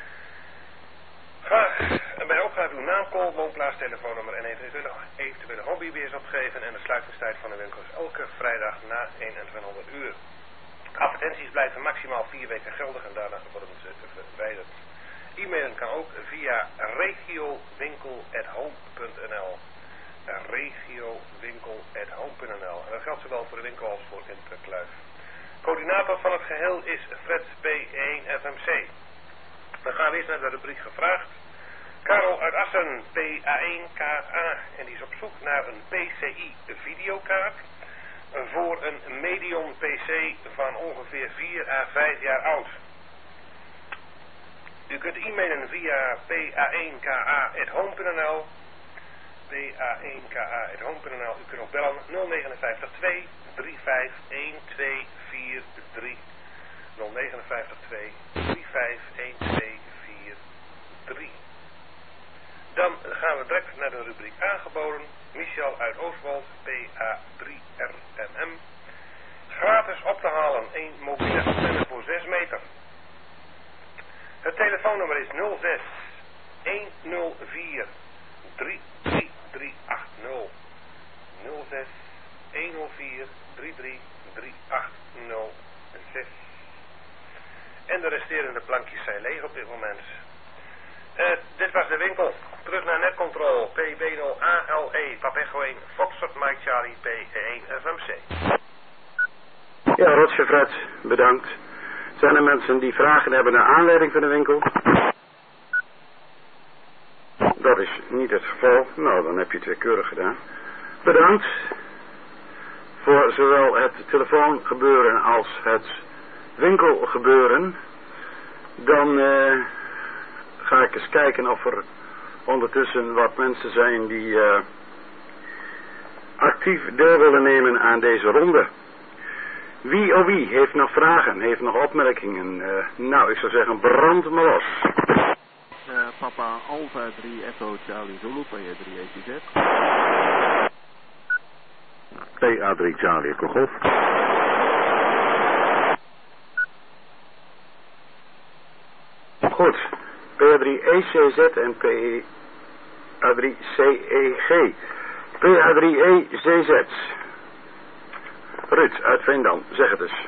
Ga bij de opgave uw naam, call, woonplaats, telefoonnummer en eventuele, eventuele hobbybeers opgeven. En de sluitingstijd van de winkel is elke vrijdag na eenentwintighonderd uur. Advertenties blijven maximaal vier weken geldig en daarna worden ze verwijderd. E-mailen kan ook via regiowinkel at home punt n l. regiowinkel at home punt n l. En dat geldt zowel voor de winkel als voor Interkluif. Coördinator van het geheel is Fred P één F M C. Dan gaan we eens naar de rubriek gevraagd. Karel uit Assen, P A één K A. En die is op zoek naar een P C I videokaart. Voor een medium P C van ongeveer vier à vijf jaar oud. U kunt e-mailen via p a één k a at home punt n l. p a één k a at home punt n l. U kunt ook bellen nul negen vijf twee drie vijf een twee vier drie. nul negen vijf twee drie vijf een twee vier drie. Dan gaan we direct naar de rubriek aangeboden. Michel uit Oostwold, P A drie R M M. Gratis op te halen, één mobiele antenne voor zes meter. Het telefoonnummer is nul zes een nul vier drie drie drie acht nul. nul zes een nul vier drie drie drie acht nul zes. En de resterende plankjes zijn leeg op dit moment. Uh, dit was de winkel. Terug naar netcontrol. P B nul A L E. Pap Echo één. Foxtrot Mike Charlie. P één F M C. Ja, Roger Fred, bedankt. Zijn er mensen die vragen hebben naar aanleiding van de winkel? Dat is niet het geval. Nou, dan heb je het weer keurig gedaan. Bedankt voor zowel het telefoongebeuren als het winkelgebeuren. Dan uh, ga ik eens kijken of er ondertussen wat mensen zijn die uh, actief deel willen nemen aan deze ronde. Wie of wie heeft nog vragen, heeft nog opmerkingen? Uh, nou, ik zou zeggen, brand maar los. Uh, papa Alpha drie Echo Charlie Zulu, P A drie E T Z. P A drie Charlie Echo Golf. Goed, P A drie E C Z en P A drie C E G. P A drie E C Z. Ruud, uit Veendam, zeg het eens.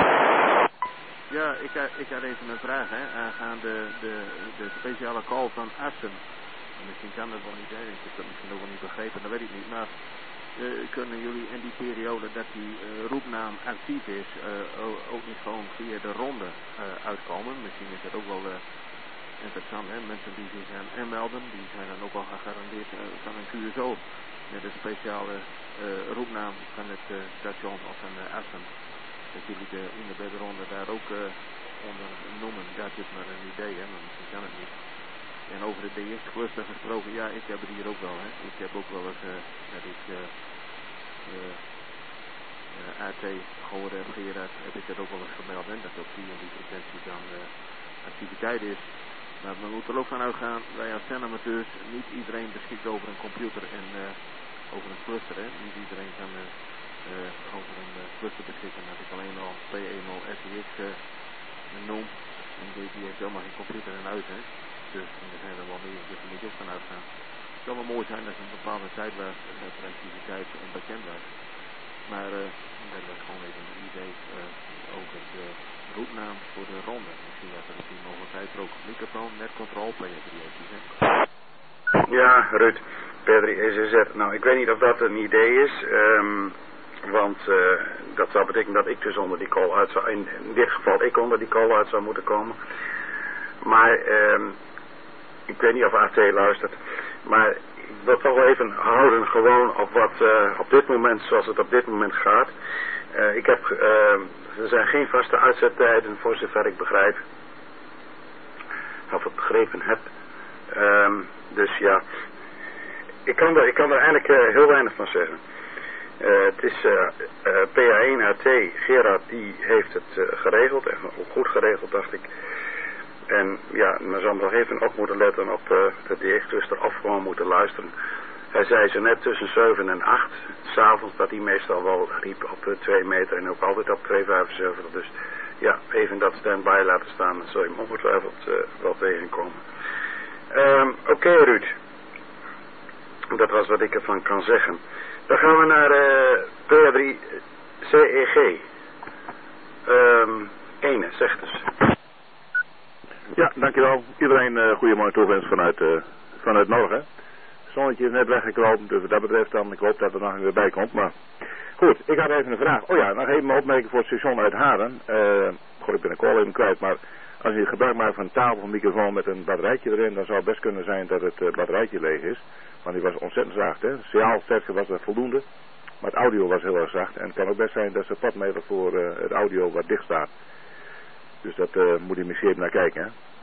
Ja, ik, ik had even een vraag hè, aan de, de, de speciale call van Assen. Misschien kan dat wel niet, hè. Ik heb dat misschien ook wel niet begrepen, dat weet ik niet. Maar uh, kunnen jullie in die periode dat die uh, roepnaam actief is, uh, ook niet gewoon via de ronde uh, uitkomen? Misschien is dat ook wel uh, interessant, hè. Mensen die zich gaan inmelden, die zijn dan ook wel gegarandeerd uh, van een Q S O met een speciale uh, roepnaam van het uh, station of van uh, Assen. Dat jullie de, in de bedronde daar ook uh, onder noemen. Ja, het is maar een idee, hè, maar misschien kan het niet. En over de D X-cluster gesproken, ja, ik heb het hier ook wel, hè. Ik heb ook wel eens uh, dat ik uh, uh, uh, A T gehoord heb, Gerard, heb ik dat ook wel eens gemeld, hè, dat ook via die frequentie dan uh, activiteit is. Maar we moeten er ook van uitgaan, wij als zendamateur, niet iedereen beschikt over een computer en uh, over een cluster, hè. Niet iedereen kan uh, uh, over een uh, cluster beschikken. Dat ik alleen al P één nul S I X uh, noem. En die, die heeft helemaal geen computer in huis, hè. Dus er zijn er wel meer, dus er moet ook van uitgaan. Het zou wel mooi zijn als een bepaalde tijd was dat er activiteit onbekend was. Maar uh, dat was gewoon even een idee uh, over de roepnaam voor de ronde. Misschien dat er die mogelijkheid er ook microfoon, netcontrol, P drie E C Z. Ja, Ruud, P drie E C Z. Nou, ik weet niet of dat een idee is. Um, want uh, dat zou betekenen dat ik dus onder die call uit zou... In, in dit geval ik onder die call uit zou moeten komen. Maar... Um, ik weet niet of A T luistert, maar ik wil toch wel even houden gewoon op wat uh, op dit moment, zoals het op dit moment gaat. Uh, ik heb, uh, er zijn geen vaste uitzettijden voor zover ik begrijp, of ik begrepen heb. Um, dus ja, ik kan er, ik kan er eigenlijk uh, heel weinig van zeggen. Uh, het is uh, uh, P A één A T, Gerard, die heeft het uh, geregeld, en ook goed geregeld dacht ik. En ja, men zal nog even op moeten letten op uh, de D X-cluster of gewoon moeten luisteren. Hij zei zo net tussen zeven en acht, s'avonds, dat hij meestal wel riep op uh, twee meter en ook altijd op twee komma vijfenzeventig. Dus ja, even dat stand-by laten staan, dan zul je hem ongetwijfeld uh, wel tegenkomen. Um, Oké okay, Ruud, dat was wat ik ervan kan zeggen. Dan gaan we naar uh, P A drie C E G. Um, Ene, zeg het eens. Ja, dankjewel. Iedereen uh, goede morgen toewens vanuit, uh, vanuit Norge. Het zonnetje is net weggekropen, dus wat dat betreft dan, ik hoop dat er nog weer bij komt. Maar goed, ik had even een vraag. Oh ja, nog even een opmerking voor het station uit Haren. Uh, goed, ik ben de call even kwijt, maar als je gebruik maakt van een tafelmicrofoon met een batterijtje erin, dan zou het best kunnen zijn dat het uh, batterijtje leeg is. Want die was ontzettend zacht, hè. Signaalsterkte was er voldoende, maar het audio was heel erg zacht. En het kan ook best zijn dat zijn padmeter voor uh, het audio wat dicht staat. Dus dat uh, moet je misschien even naar kijken, hè.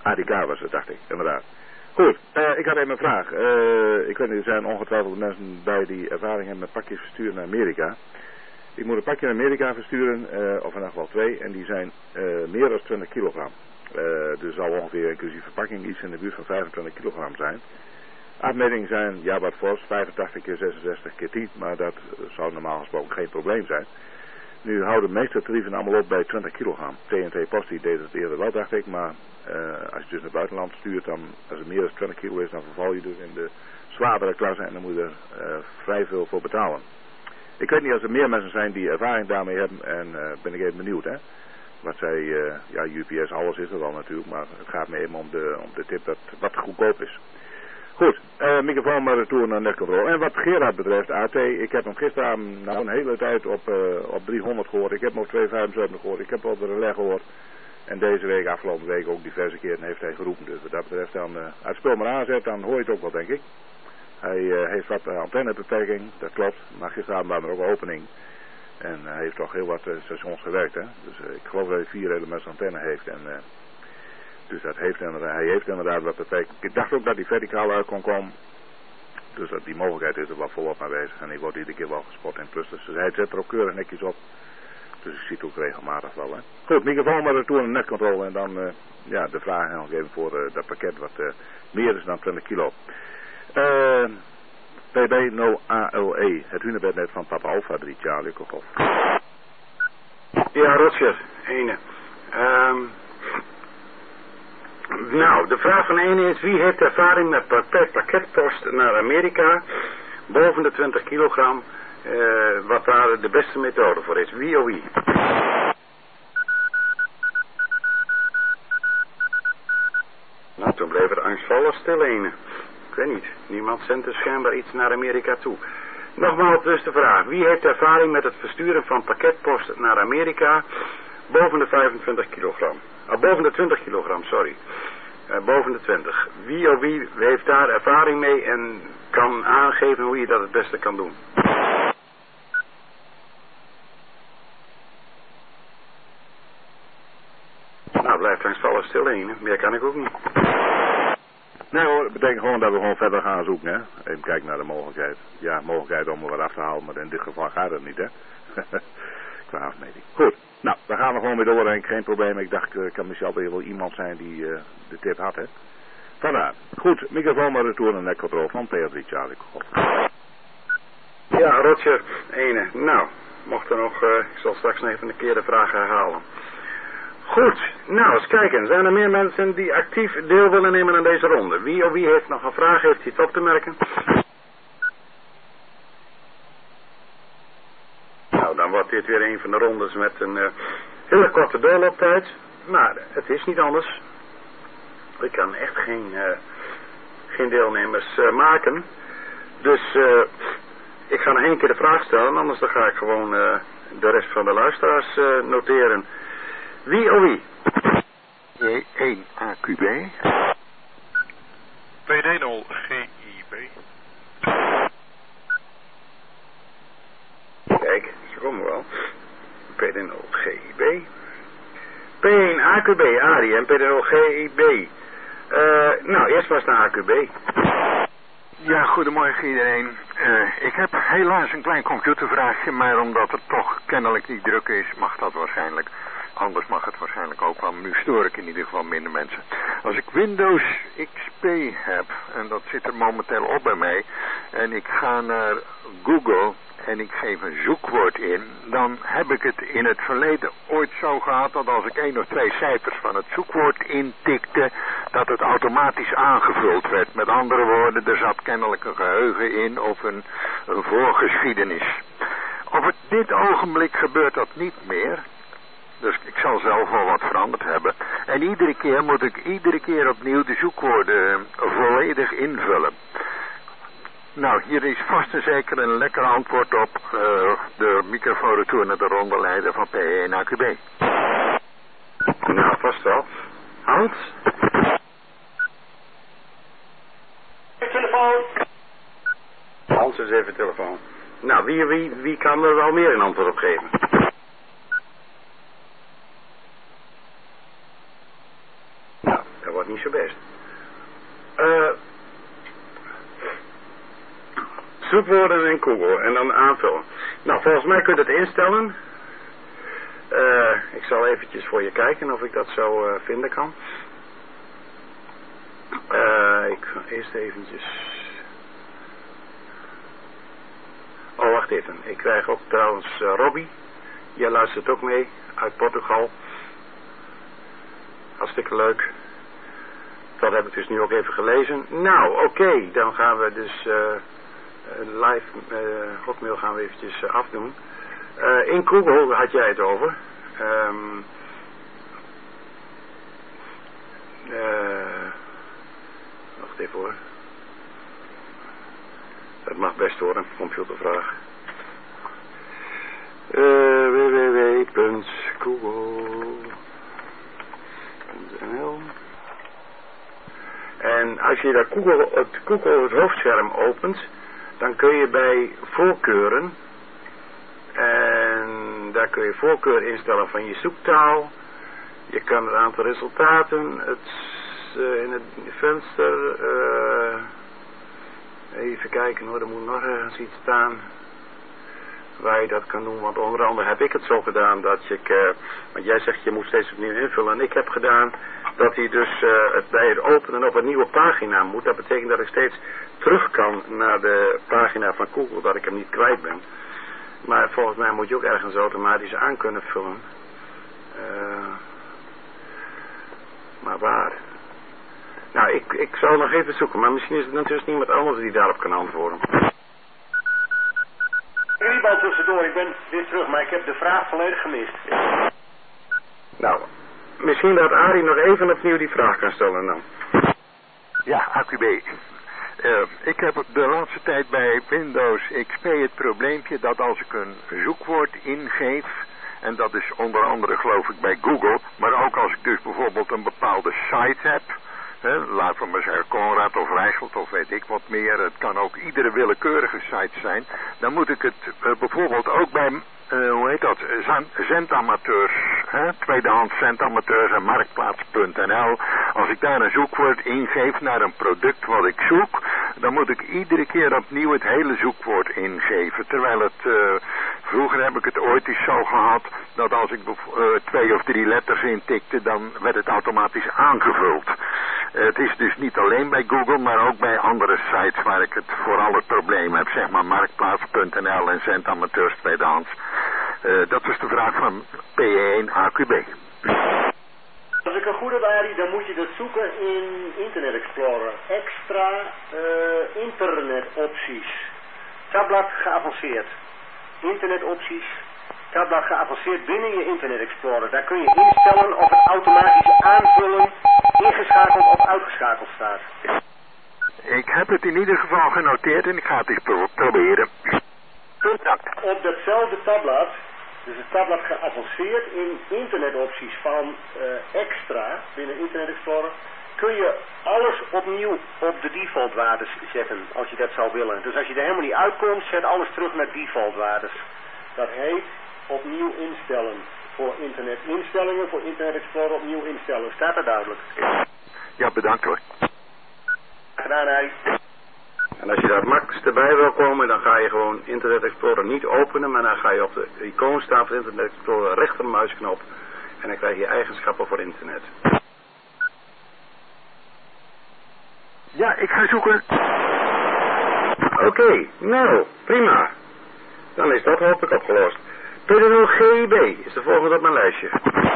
A D K was het, dacht ik, inderdaad. Goed, uh, ik had even een vraag. Uh, ik weet niet, er zijn ongetwijfeld mensen bij die ervaring hebben met pakjes versturen naar Amerika. Ik moet een pakje naar Amerika versturen, uh, of in elk geval twee, en die zijn uh, meer dan twintig kilogram. Uh, dus zal ongeveer inclusief verpakking iets in de buurt van vijfentwintig kilogram zijn. Afmetingen zijn, ja wat fors, vijfentachtig keer zesenzestig keer tien, maar dat zou normaal gesproken geen probleem zijn. Nu houden de meeste tarieven allemaal op bij twintig kilogram. T N T Post die deed het eerder wel, dacht ik, maar uh, als je dus naar het buitenland stuurt, dan als het meer dan twintig kilo is, dan verval je dus in de zwaardere klasse en dan moet je er uh, vrij veel voor betalen. Ik weet niet als er meer mensen zijn die ervaring daarmee hebben en uh, ben ik even benieuwd, hè. Wat zij, uh, ja, U P S, alles is er wel natuurlijk, maar het gaat me even om de, om de tip dat wat goedkoop is. Goed, uh, microfoon maar retour naar netcontrole. En wat Gerard betreft, A T, ik heb hem gisteren nou een hele tijd op, uh, op driehonderd gehoord. Ik heb hem op tweehonderdvijfenzeventig gehoord. Ik heb hem op de relais gehoord. En deze week, afgelopen week ook diverse keren heeft hij geroepen. Dus wat dat betreft, dan, uh, als het spul maar aanzet, dan hoor je het ook wel, denk ik. Hij uh, heeft wat uh, antennebeperking, dat klopt. Maar gisteravond was er ook een opening. En hij heeft toch heel wat uh, stations gewerkt, hè. Dus uh, ik geloof dat hij vier elementen antenne heeft. En... Uh, Dus dat heeft inderdaad, hij heeft inderdaad wat beperkt. Ik dacht ook dat hij verticaal uit kon komen. Dus dat die mogelijkheid is er wel volop aanwezig. En die wordt iedere keer wel gespot in plus. Dus hij zet er ook keurig netjes op. Dus ik zie het ook regelmatig wel. Hè. Goed, microfoon maar retour naar netcontrole. En dan uh, ja, de vraag nog even voor uh, dat pakket wat uh, meer is dan twintig kilo. Uh, P B nul A L E. Het hunebednet van Papa Alpha drie Charlie Kokhoff. Ja, Roger. Ene. Um, Nou, de vraag van één is, wie heeft ervaring met pak pakketpost naar Amerika boven de twintig kilogram, uh, wat daar de beste methode voor is? Wie of wie? Nou, toen bleef het angstvallig stil ene. Ik weet niet, niemand zendt dus schijnbaar iets naar Amerika toe. Nogmaals dus de vraag, wie heeft ervaring met het versturen van pakketpost naar Amerika boven de vijfentwintig kilogram? Ah, boven de twintig kilogram, sorry. Uh, boven de twintig. Wie of wie heeft daar ervaring mee en kan aangeven hoe je dat het beste kan doen? Nou, blijft angstvallig stil heen. Meer kan ik ook niet. Nee hoor, dat betekent gewoon dat we gewoon verder gaan zoeken, hè. Even kijken naar de mogelijkheid. Ja, mogelijkheid om er wat af te halen, maar in dit geval gaat het niet, hè. Qua afmeting. Goed. Nou, dan gaan we gewoon weer door, denk ik. Geen probleem. Ik dacht, uh, kan misschien altijd wel iemand zijn die uh, de tip had, hè. Vandaar. Goed, microfoon maar retour naar netcontrole van P R drie Charlie. Ja, Roger. Ene. Nou, mocht er nog, uh, ik zal straks nog even een keer de vraag herhalen. Goed, nou eens kijken. Zijn er meer mensen die actief deel willen nemen aan deze ronde? Wie of wie heeft nog een vraag? Heeft iets op te merken? Nou, dan wordt dit weer een van de rondes met een uh, hele korte doorlooptijd. Maar het is niet anders. Ik kan echt geen, uh, geen deelnemers uh, maken. Dus uh, ik ga nog één keer de vraag stellen. Anders dan ga ik gewoon uh, de rest van de luisteraars uh, noteren. Wie of wie? J één A Q B. P D nul G I B. Kijk, ze komen wel. P D nul G I B. P één A Q B, Arie en P D nul G I B. Uh, nou, eerst was naar A Q B. Ja, goedemorgen iedereen. Uh, ik heb helaas een klein computervraagje, maar omdat het toch kennelijk niet druk is, mag dat waarschijnlijk. Anders mag het waarschijnlijk ook wel, maar nu stoor ik in ieder geval minder mensen. Als ik Windows X P heb, en dat zit er momenteel op bij mij, en ik ga naar Google en ik geef een zoekwoord in, dan heb ik het in het verleden ooit zo gehad dat als ik één of twee cijfers van het zoekwoord intikte, dat het automatisch aangevuld werd. Met andere woorden, er zat kennelijk een geheugen in of een, een voorgeschiedenis. Op het, dit ogenblik gebeurt dat niet meer. Dus ik zal zelf wel wat veranderd hebben. En iedere keer moet ik iedere keer opnieuw de zoekwoorden volledig invullen. Nou, hier is vast en zeker een lekker antwoord op uh, de microfoonretour naar de rondeleider van P één A Q B. Nou, vast wel. Hans? Telefoon. Hans is even telefoon. Nou, wie, wie, wie kan er wel meer een antwoord op geven? gaat niet zo best. Uh, zoekwoorden in Google en dan aanvullen. Nou, volgens mij kun je het instellen. Uh, ik zal eventjes voor je kijken of ik dat zo uh, vinden kan. Uh, ik ga eerst eventjes... Oh, wacht even. Ik krijg ook trouwens uh, Robbie. Jij luistert ook mee uit Portugal. Hartstikke leuk. Dat heb ik dus nu ook even gelezen. Nou, oké. Okay. Dan gaan we dus uh, live uh, hotmail gaan we eventjes uh, afdoen. Uh, in Google had jij het over. Um, uh, wacht even hoor. Dat mag best hoor, een computervraag. Uh, w w w punt google punt n l En als je dat Google, het Google het hoofdscherm opent, dan kun je bij voorkeuren, en daar kun je voorkeur instellen van je zoektaal. Je kan het aantal resultaten, het, uh, in het venster, uh, even kijken hoor, er moet nog ergens iets staan waar je dat kan doen, want onder andere heb ik het zo gedaan dat je, uh, want jij zegt je moet steeds opnieuw invullen, en ik heb gedaan dat hij dus uh, het, bij het openen op een nieuwe pagina moet. Dat betekent dat ik steeds terug kan naar de pagina van Google, dat ik hem niet kwijt ben. Maar volgens mij moet je ook ergens automatisch aan kunnen vullen. Uh, maar waar? Nou, ik, ik zal nog even zoeken, maar misschien is het natuurlijk niemand anders die daarop kan antwoorden. Riebal tussendoor, ik ben weer terug, maar ik heb de vraag volledig gemist. Nou, misschien dat Arie nog even opnieuw die vraag kan stellen dan. Ja, A Q B. Uh, ik heb de laatste tijd bij Windows X P het probleempje dat als ik een zoekwoord ingeef, en dat is onder andere geloof ik bij Google, maar ook als ik dus bijvoorbeeld een bepaalde site heb, hè, laten we maar zeggen Conrad of Rijsselt of weet ik wat meer, het kan ook iedere willekeurige site zijn, dan moet ik het uh, bijvoorbeeld ook bij, uh, hoe heet dat, zendamateurs, hè, tweedehands zendamateurs en marktplaats punt n l, als ik daar een zoekwoord ingeef naar een product wat ik zoek, dan moet ik iedere keer opnieuw het hele zoekwoord ingeven, terwijl het, uh, vroeger heb ik het ooit eens zo gehad, dat als ik uh, twee of drie letters intikte, dan werd het automatisch aangevuld. Uh, het is dus niet alleen bij Google, maar ook bij andere sites waar ik het vooral het probleem heb, zeg maar marktplaats punt n l en zendamateurs tweedehands. Uh, dat is de vraag van P één A Q B. Als ik een goed heb, Arie, dan moet je dat zoeken in Internet Explorer. Extra uh, internetopties. Tabblad geavanceerd. Internetopties. Tabblad geavanceerd binnen je Internet Explorer. Daar kun je instellen of het automatisch aanvullen ingeschakeld of uitgeschakeld staat. Ik heb het in ieder geval genoteerd en ik ga het eens pro proberen. Op datzelfde tabblad, dus het tabblad geavanceerd in internetopties van uh, extra binnen Internet Explorer, kun je alles opnieuw op de defaultwaardes zetten, als je dat zou willen. Dus als je er helemaal niet uitkomt, zet alles terug naar defaultwaardes. Dat heet opnieuw instellen. Voor internet instellingen, voor Internet Explorer opnieuw instellen. Staat er duidelijk? Ja, bedankt hoor. Gedaan, Harry. En als je daar makkelijkst erbij wil komen, dan ga je gewoon Internet Explorer niet openen, maar dan ga je op de icoon staan van Internet Explorer rechtermuisknop en dan krijg je eigenschappen voor internet. Ja, ik ga zoeken. Oké, okay, nou, prima. Dan is dat hopelijk opgelost. P nul G I B is de volgende op mijn lijstje.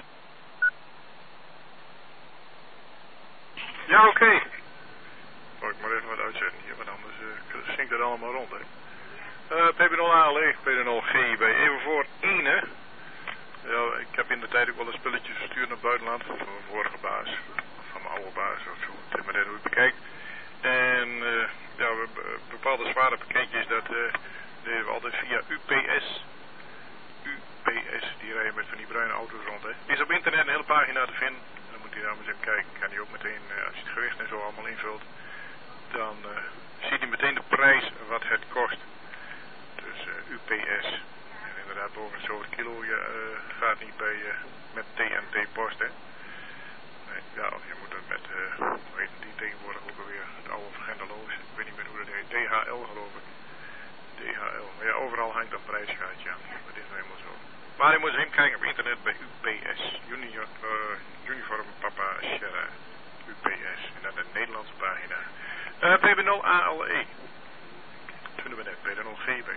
Ja, oké. Okay. Zal ik maar even wat uitzetten hier, want anders uh, zinkt het allemaal rond. Hè. Uh, P nul A L E, P nul G I B, even voor ene. Ja, ik heb in de tijd ook wel eens spulletjes verstuurd naar het buitenland, van mijn vorige baas, van mijn oude baas of zo, het is maar net hoe je het bekijkt. En uh, ja, bepaalde zware pakketjes, dat uh, deden we altijd via U P S. U P S, die rijden met van die bruine auto's rond. Hè. Is op internet een hele pagina te vinden. Dan moet je daar maar eens even kijken. Kan je ook meteen, uh, als je het gewicht en zo allemaal invult, dan uh, ziet hij meteen de prijs wat het kost. Dus uh, U P S. En inderdaad boven een soort kilo, je uh, gaat niet bij uh, met T N T post, hè. Nee, ja, je moet het met uh, hangt dat prijs gaat, ja. Dat is nou helemaal zo. Maar je moet eens even kijken op internet bij U P S. Junior, uh, Uniform Papa Sierra. U P S. En dat is de Nederlandse pagina. Uh, P B nul A L E. Vinden we net. P B nul G B.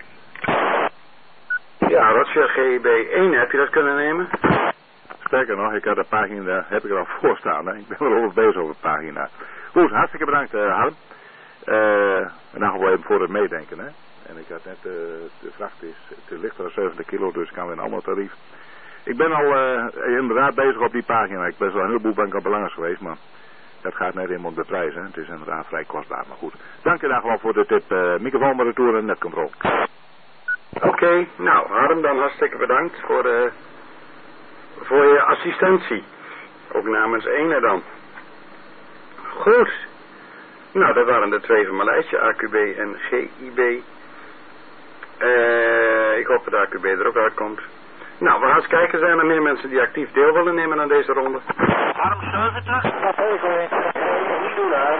Ja, Roger G B één, heb je dat kunnen nemen? Sterker nog, ik had de pagina, heb ik er al voor staan. Hè? Ik ben wel over bezig over de pagina. Goed, hartstikke bedankt uh, Harm. Uh, en dan gaan we even voor het meedenken. Hè? En ik had net, uh, de vracht is te lichter dan zeventig kilo, dus kan weer een ander tarief. Ik ben al uh, inderdaad bezig op die pagina. Ik ben wel een heleboel ben ik al belangrijk geweest, maar dat gaat net helemaal om de prijs. Hè? Het is inderdaad vrij kostbaar, maar goed. Dank je dan gewoon voor de tip. Uh, microfoon met retour en netcontrole. Oké, okay, nou Harm, dan hartstikke bedankt voor, uh, voor je assistentie. Ook namens ene dan. Goed. Nou, dat waren de twee van mijn lijstje, A Q B en G I B. Uh, ik hoop dat A Q B er ook uitkomt. Nou, we gaan eens kijken, zijn er meer mensen die actief deel willen nemen aan deze ronde? Harm zeventig. Dat even niet doen aan.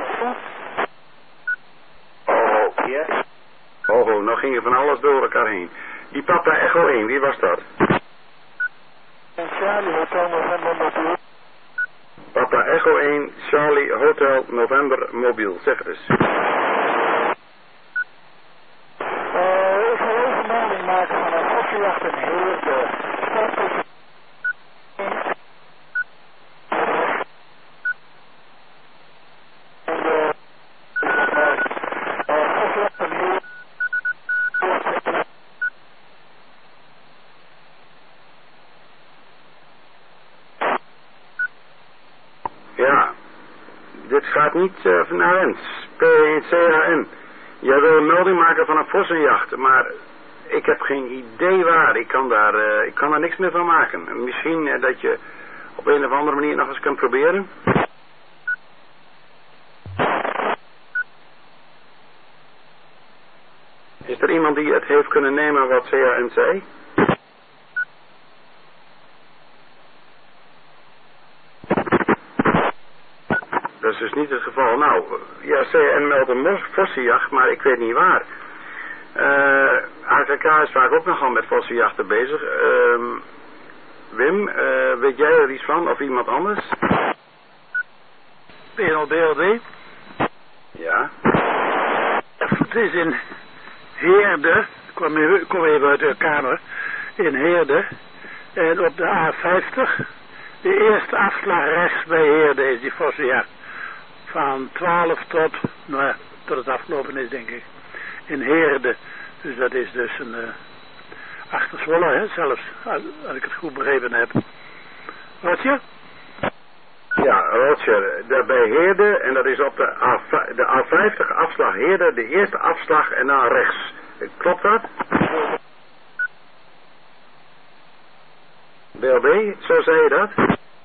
Oh, ja. Oh, oh, nou ging er van alles door elkaar heen. Die Papa Echo één, wie was dat? Charlie Hotel November Mobiel. Papa Echo één, Charlie Hotel November Mobiel. Zeg het eens. Uh, ik wil even een melding maken van een koffiejacht in Heerde. Dit gaat niet uh, naar wens. P C H N. Jij wil een melding maken van een vossenjacht, maar ik heb geen idee waar. Ik kan daar, uh, ik kan daar niks meer van maken. Misschien uh, dat je op een of andere manier nog eens kunt proberen. Is er iemand die het heeft kunnen nemen wat C H N zei? Dat is dus niet het geval. Nou, ja, C H N meldt een vossenjacht, maar ik weet niet waar. Uh, H K K is vaak ook nogal met vossenjachten bezig. Uh, Wim, uh, weet jij er iets van of iemand anders? P N L B L D? Ja. Het is in Heerde. Ik kwam even, ik kom even uit de kamer. In Heerde. En op de A vijftig. De eerste afslag rechts bij Heerde is die vossenjacht. Van twaalf tot, nou ja, tot het afgelopen is denk ik. In Heerde. Dus dat is dus een uh, achter Zwolle, hè, zelfs, als, als ik het goed begrepen heb. Roger? Ja, Roger, daar bij Heerde, en dat is op de, A, de A vijftig afslag Heerde, de eerste afslag en dan rechts. Klopt dat? B L B, zo zei je dat?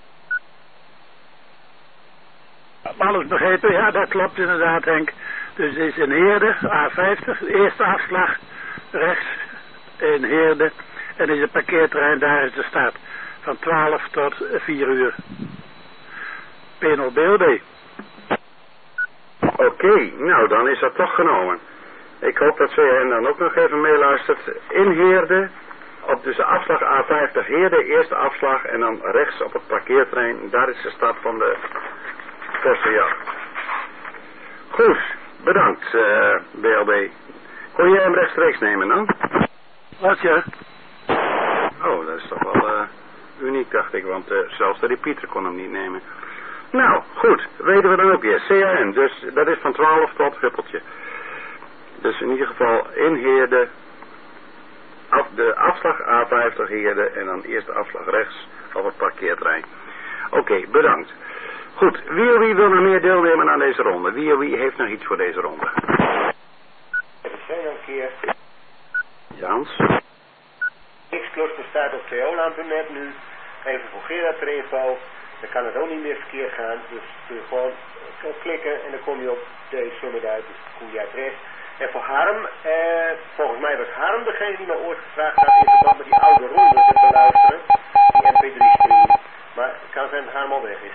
Alles begrepen, ja, dat klopt inderdaad, Henk. Dus het is in Heerde, A vijftig, de eerste afslag, rechts in Heerde. En is het parkeerterrein, daar is de start. Van twaalf tot vier uur. P N L B L D. Oké, okay, nou dan is dat toch genomen. Ik hoop dat C H N dan ook nog even meeluistert. In Heerde, op dus de afslag A vijftig Heerde, eerste afslag en dan rechts op het parkeerterrein. Daar is de start van de vossenjacht. Goed, bedankt uh, B L B. Kon jij hem rechtstreeks nemen dan? Wat ja? Oh, dat is toch wel uh, uniek dacht ik, want uh, zelfs de repeater kon hem niet nemen. Nou, goed, weten we dan ook weer. C H N, dus dat is van twaalf tot Huppeltje. Dus in ieder geval in Heerde, af, de afslag A vijftig Heerde en dan eerst de afslag rechts op het parkeerterrein. Oké, okay, bedankt. Goed, wie wie wil nog meer deelnemen aan deze ronde? Wie wie heeft nog iets voor deze ronde? Even zijn nog een keer. Jans. X-cluster staat op theolaan punt net nu. Even voor Gerard er info. Dan kan het ook niet meer verkeerd gaan. Dus kun je gewoon klikken en dan kom je op deze summit uit. Dus kom je uit rechts. En voor Harm, eh, volgens mij was Harm degene die me ooit gevraagd had in verband met die oude rondes te beluisteren. Die M P drie stream. Maar het kan zijn dat Harm al weg is.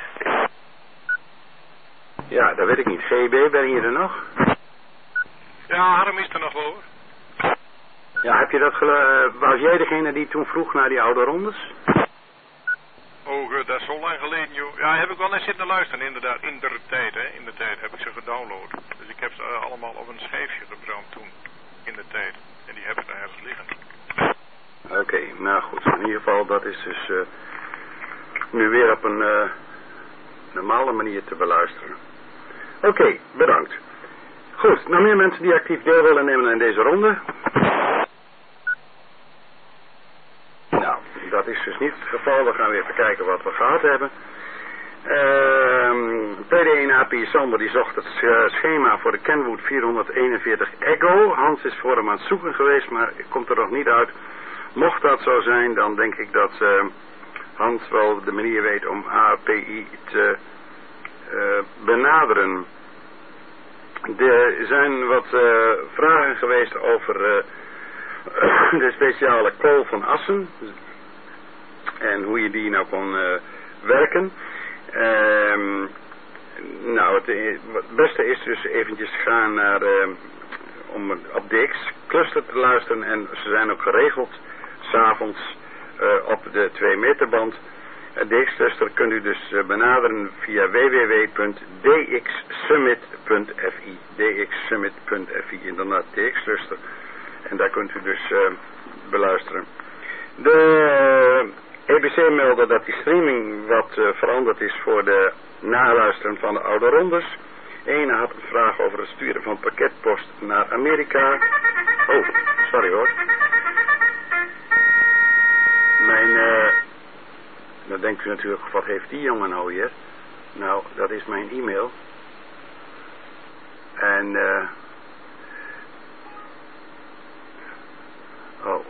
Ja, dat weet ik niet. G B, ben je er nog? Ja, Harm is er nog wel hoor. Ja, heb je dat gele... Was jij degene die toen vroeg naar die oude rondes? Oh, uh, dat is zo lang geleden, joh. Ja, heb ik wel naar zitten luisteren, inderdaad. In de tijd, hè. In de tijd heb ik ze gedownload. Dus ik heb ze uh, allemaal op een schijfje gebrand toen. In de tijd. En die heb ik daar ergens liggen. Oké, okay, nou goed. In ieder geval, dat is dus uh, nu weer op een uh, normale manier te beluisteren. Oké, okay, bedankt. Goed, nou meer mensen die actief deel willen nemen aan deze ronde. Nou, dat is dus niet het geval. We gaan weer even kijken wat we gehad hebben. Uh, P D één A P Sander die zocht het schema voor de Kenwood vierhonderdeenenveertig Echo. Hans is voor hem aan het zoeken geweest, maar komt er nog niet uit. Mocht dat zo zijn, dan denk ik dat uh, Hans wel de manier weet om A P I te uh, benaderen. Er zijn wat uh, vragen geweest over uh, de speciale kool van Assen. En hoe je die nou kon uh, werken. Uh, nou, het, het beste is dus eventjes gaan naar, uh, om op D X cluster te luisteren. En ze zijn ook geregeld, 's avonds uh, op de twee meter band. Het D X cluster kunt u dus uh, benaderen via w w w punt d x summit punt f i. d x summit punt f i, inderdaad D X cluster. En daar kunt u dus uh, beluisteren. De uh, E B C meldde dat die streaming wat uh, veranderd is voor de naluisteren van de oude rondes. Ene had een vraag over het sturen van pakketpost naar Amerika. Oh, sorry hoor. Mijn, uh, dan denkt u natuurlijk, wat heeft die jongen nou hier? Nou, dat is mijn e-mail. En, uh, oh.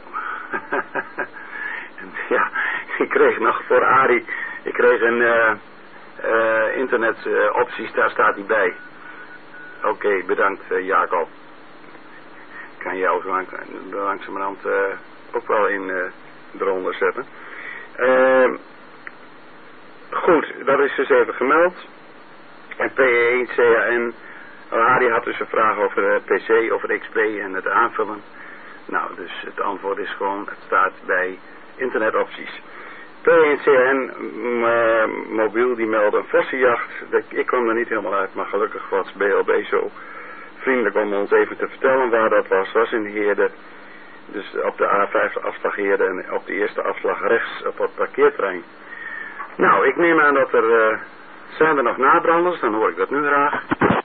Ja, ik kreeg nog voor Arie, ik kreeg een uh, uh, internet uh, opties, daar staat hij bij. Oké, okay, bedankt uh, Jacob. Ik kan jou zo lang, langzamerhand uh, ook wel in uh, eronder zetten. Uh, goed, dat is dus even gemeld. En P E één C A N, Arie had dus een vraag over uh, P C, over X P en het aanvullen. Nou, dus het antwoord is gewoon, het staat bij internetopties. P één C N uh, mobiel die meldde een vessenjacht. Ik kwam er niet helemaal uit, maar gelukkig was B L B zo vriendelijk om ons even te vertellen waar dat was. Dat was in Heerde, dus op de A vijf afslag Heerde en op de eerste afslag rechts op het parkeerterrein. Nou, ik neem aan dat er, uh, zijn er nog nabranders, dan hoor ik dat nu graag.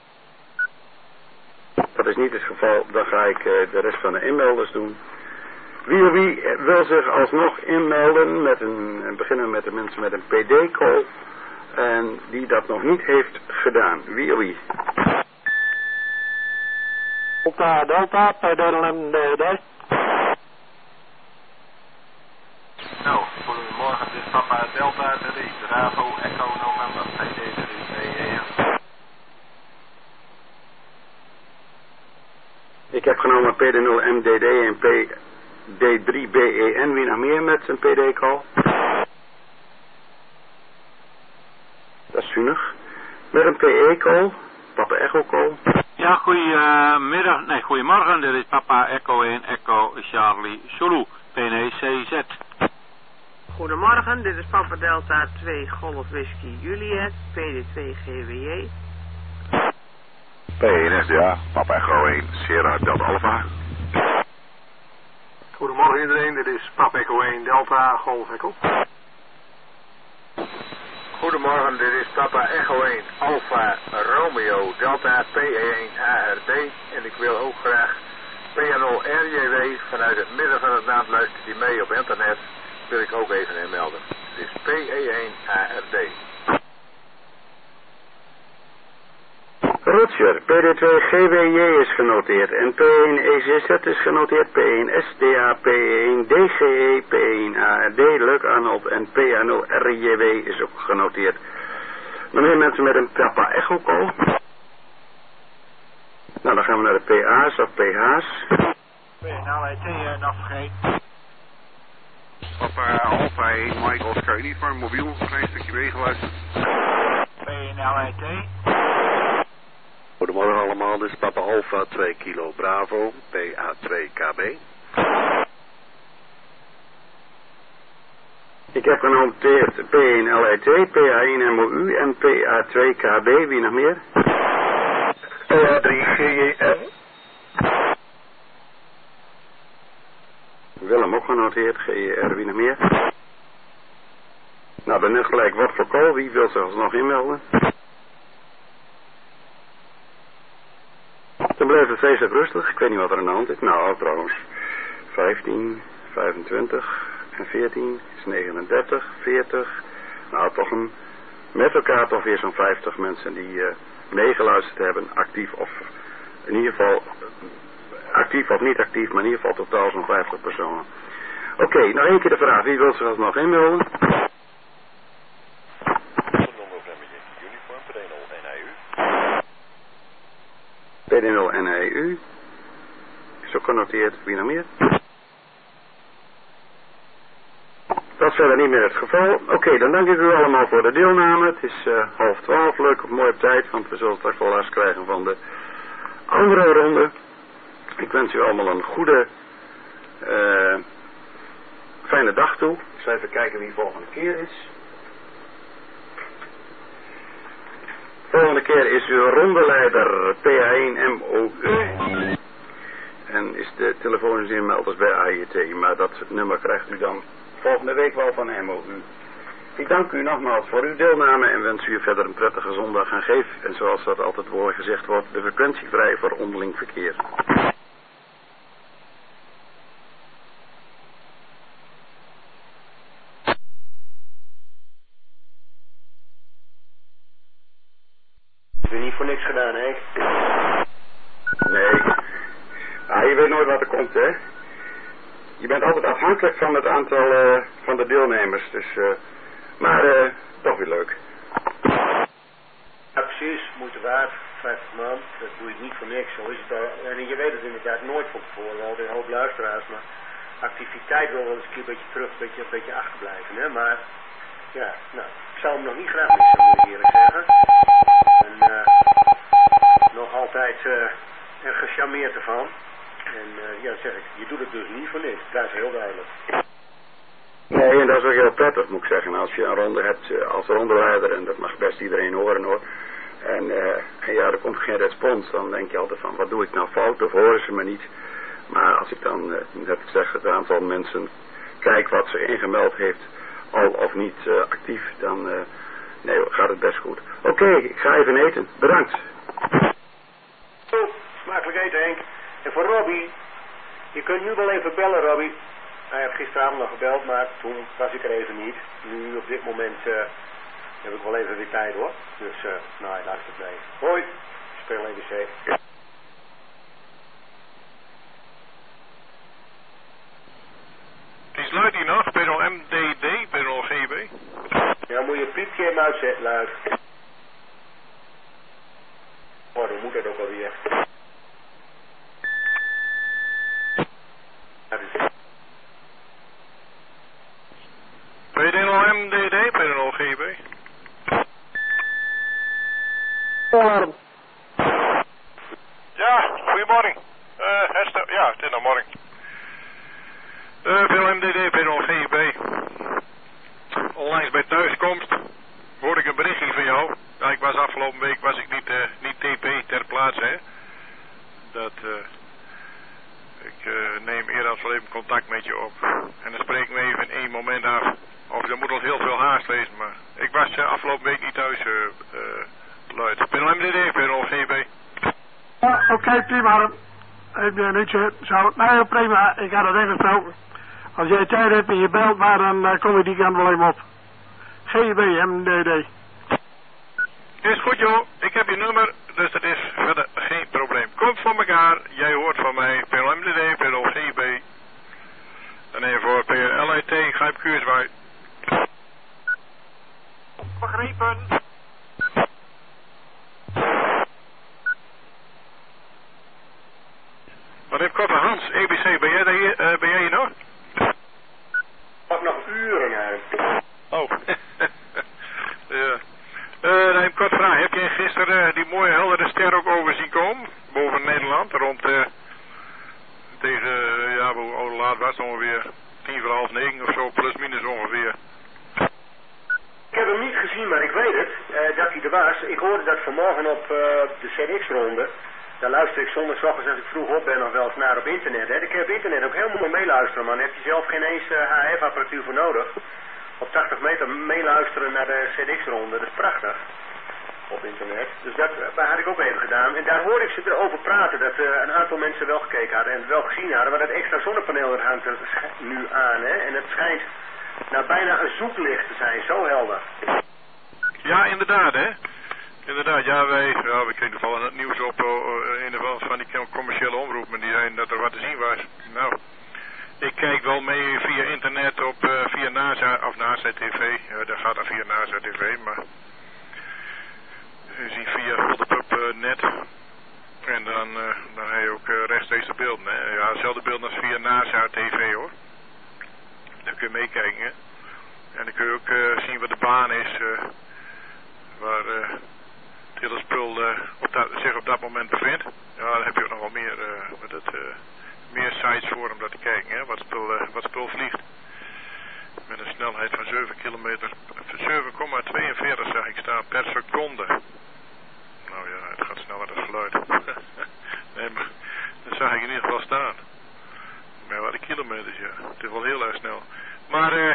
Dat is niet het geval, dan ga ik uh, de rest van de inmelders doen. Wie of wie wil zich alsnog inmelden, met een, beginnen met de mensen met een P D-call, en die dat nog niet heeft gedaan. Wie of wie? Delta, Delta, P D L M D. Nou, goedemorgen, dit is Papa Delta drie, Bravo, Echo, November, P D drie, E N. Ik heb genomen P D nul M D D en P D drie B E N. Wie nog meer met zijn P D-call? Dat is zuinig. Met een P E-call. Papa Echo-call. Ja, goedemiddag. Nee, goedemorgen. Dit is Papa Echo één, Echo Charlie Zulu. P N E C Z. Goedemorgen, dit is Papa Delta twee Golf Whisky Juliet. P D twee G W J. P één S D A, Papa Echo één, Sierra Delta Alpha. Goedemorgen iedereen, dit is Papa Echo één, Delta Golf Echo. Goedemorgen, dit is Papa Echo één, Alpha Romeo, Delta P E één A R D. En ik wil ook graag P N O R J W vanuit het midden van het land luistert die mee op internet. Wil ik ook even inmelden. Het is P E één A R D. Roger, P D twee G W J is genoteerd en P één E C Z is genoteerd, P één S D A, P één D G E, P één A R D, Luc Arnold en P A nul R J W is ook genoteerd. Nog meer mensen met een Papa Echo call. Nou, dan gaan we naar de P A's of P H's. P N L I T nog vergeten. Papa Alpha één, Michael Oscar Uniform, mobiel, een klein stukje meegeluisterd. P N L I T. Goedemorgen allemaal, dit is Papa Alpha twee kilo Bravo, P A twee K B. Ik heb genoteerd P één L I T, P A één M O U en P A twee K B. Wie nog meer? P A drie G J M. Willem ook genoteerd, G E R. Wie nog meer? Nou, dan net gelijk wat voor kool. Wie wil zich alsnog inmelden? Dan blijft het feestelijk rustig. Ik weet niet wat er aan de hand is. Nou, trouwens. vijftien, vijfentwintig en veertien is negenendertig, veertig. Nou, toch een, met elkaar toch weer zo'n vijftig mensen die uh, meegeluisterd hebben. Actief of in ieder geval actief of niet actief, maar in ieder geval totaal zo'n vijftig personen. Oké, okay, nog één keer de vraag. Wie wil zich alsnog inmelden? P D nul N I U. Is ook genoteerd. Wie nog meer? Dat is verder niet meer het geval. Oké, okay, dan dank ik u allemaal voor de deelname. Het is uh, half twaalf. Leuk of mooi op tijd, want we zullen straks wel last krijgen van de andere ronde. Ik wens u allemaal een goede, uh, fijne dag toe. Ik zal even kijken wie de volgende keer is. Volgende keer is uw rondeleider P A één M O U. En is de telefonisch inmelders bij A I T. Maar dat nummer krijgt u dan volgende week wel van M O U. Ik dank u nogmaals voor uw deelname en wens u verder een prettige zondag. En geef, en zoals dat altijd woord gezegd wordt, de frequentie vrij voor onderling verkeer. Heb je niet voor niks gedaan, hè? Nee. Ah, je weet nooit wat er komt, hè? Je bent altijd afhankelijk van het aantal uh, van de deelnemers, dus, uh, maar uh, toch weer leuk. Ja, precies, moeite waard, vijftig man, dat doe je niet voor niks, zo is het al. En je weet het inderdaad nooit van tevoren, altijd een hoop luisteraars, maar activiteit wil wel eens een keer een beetje terug, een beetje, een beetje achterblijven, hè, maar ja, nou, ik zou hem nog niet graag missen, moet ik eerlijk zeggen. En uh, nog altijd uh, er gecharmeerd ervan. En uh, ja, zeg ik, je doet het dus niet voor niks. Dat is heel duidelijk. Nee, en dat is ook heel prettig, moet ik zeggen. Als je een ronde hebt uh, als rondeleider, en dat mag best iedereen horen hoor. En, uh, en ja, er komt geen respons, dan denk je altijd van, wat doe ik nou fout of horen ze me niet. Maar als ik dan, uh, net ik zeg, het aantal mensen kijk wat zich ingemeld heeft, al of niet uh, actief, dan uh, nee, gaat het best goed. Oké, okay, ik ga even eten. Bedankt. Oh, smakelijk eten, Henk. En voor Robbie, je kunt nu wel even bellen, Robbie. Hij heeft gisteravond nog gebeld, maar toen was ik er even niet. Nu op dit moment uh, heb ik wel even weer tijd hoor. Dus, uh, nou, luister mee. Hoi, speel even safe. Is luid hier nog? P nul M D D, P nul G B? Ja, moet je piepje hem uitzetten, luid. Oh, dan moet dat ook alweer. P nul M D D, P nul G B? Alarm. Ja, goedemorgen. Uh, Hester, ja, het is nog morgen. Uh, P nul M D D, P nul G B. Onlangs bij thuiskomst hoorde ik een berichtje van jou. Ja, ik was afgelopen week was ik niet, uh, niet T P ter plaatse, hè. Dat, uh, ik uh, neem eerder als wel even contact met je op. En dan spreken we even in één moment af. Of er moet al heel veel haast wezen, maar ik was uh, afgelopen week niet thuis, uh, uh, luid. P nul M D D, P nul G B. Ja, oké, okay, prima. Ik ben niet zo, zo. Nee, prima. Ik had het even gesproken. Als jij tijd hebt en je belt maar, dan uh, kom je die kant wel even op. G B M D D. Is goed joh, ik heb je nummer, dus dat is verder geen probleem. Komt van elkaar, jij hoort van mij, P nul M D D, P nul G B. En even voor P L I T, Grijp Kuurswaard. Begrepen. Wat heb ik op Hans, E B C, ben jij, daar hier, uh, ben jij hier nog? Wat nog uren uit. Oh, ja. Uh, dan heb ik kort vraag. Heb jij gisteren uh, die mooie heldere ster ook over zien komen? Boven Nederland, rond uh, tegen, ja, hoe laat was het ongeveer? Tien voor half negen of zo, plus minus ongeveer. Ik heb hem niet gezien, maar ik weet het, uh, dat hij er was. Ik hoorde dat vanmorgen op uh, de C D X-ronde. Daar luister ik zondagswachtens als ik vroeg op ben nog wel eens naar op internet. Hè. Ik heb op internet ook heel mooi meeluisteren, man. Daar heb je zelf geen eens uh, H F-apparatuur voor nodig. Op tachtig meter meeluisteren naar de C D X-ronde, dat is prachtig. Op internet. Dus dat, dat had ik ook even gedaan. En daar hoorde ik ze erover praten, dat uh, een aantal mensen wel gekeken hadden en het wel gezien hadden. Maar dat extra zonnepaneel er hangt er nu aan, hè. En het schijnt nou bijna een zoeklicht te zijn, zo helder. Ja, inderdaad, hè. Inderdaad, ja, wij, ja, we kregen toevallig het nieuws op uh, in de van die commerciële omroepen die zeiden dat er wat te zien was. Nou, ik kijk wel mee via internet op, uh, via NASA, of NASA T V, uh, dat gaat dan via NASA T V, maar je ziet via Holderpup uh, net en dan, uh, dan heb je ook uh, rechtstreeks de beelden, hè. Ja, hetzelfde beeld als via NASA T V, hoor. Dan kun je meekijken, hè. En dan kun je ook uh, zien wat de baan is, uh, waar uh, het hele spul uh, op dat, zich op dat moment bevindt. Ja, dan heb je ook nog wel meer, uh, met het, uh, meer sites voor om dat te kijken, hè, wat spul, uh, wat spul vliegt. Met een snelheid van zeven kilometer, zeven komma tweeënveertig zag ik staan per seconde. Nou ja, het gaat sneller dan geluid. Nee, maar dat zag ik in ieder geval staan. Maar wat de kilometers, ja. Het is wel heel erg snel. Maar eh... Uh,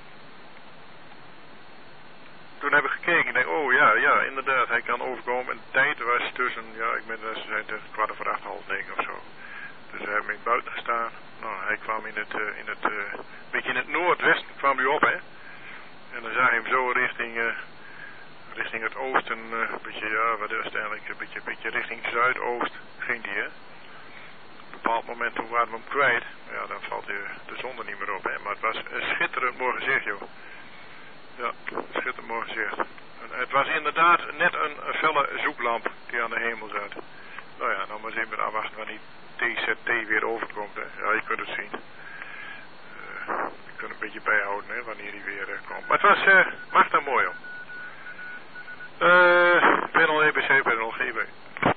toen heb ik gekeken en denk, oh ja, ja, inderdaad, hij kan overkomen. En de tijd was tussen, ja, ik ben ze zijn tussen kwart over acht, half negen of zo. Dus hij heeft me buiten gestaan. Nou, hij kwam in het, uh, in het, uh, beetje in het noordwesten kwam hij op, hè. En dan zag hij hem zo richting, uh, richting het oosten, uh, een beetje, ja, wat is het eigenlijk, een beetje, beetje richting zuidoost ging die, hè. Op een bepaald moment toen waren we hem kwijt. Ja, dan valt de, de zon er niet meer op, hè. Maar het was een schitterend mooi gezicht, joh. Ja, schitterend mooi gezicht. Het was inderdaad net een, een felle zoeklamp die aan de hemel zat. Nou ja, nou maar eens even afwachten wanneer die T Z T weer overkomt, hè. Ja, je kunt het zien. Uh, je kunt een beetje bijhouden, hè, wanneer die weer uh, komt. Maar het was uh, machtig mooi, hoor. Uh, panel E B C, panel G B.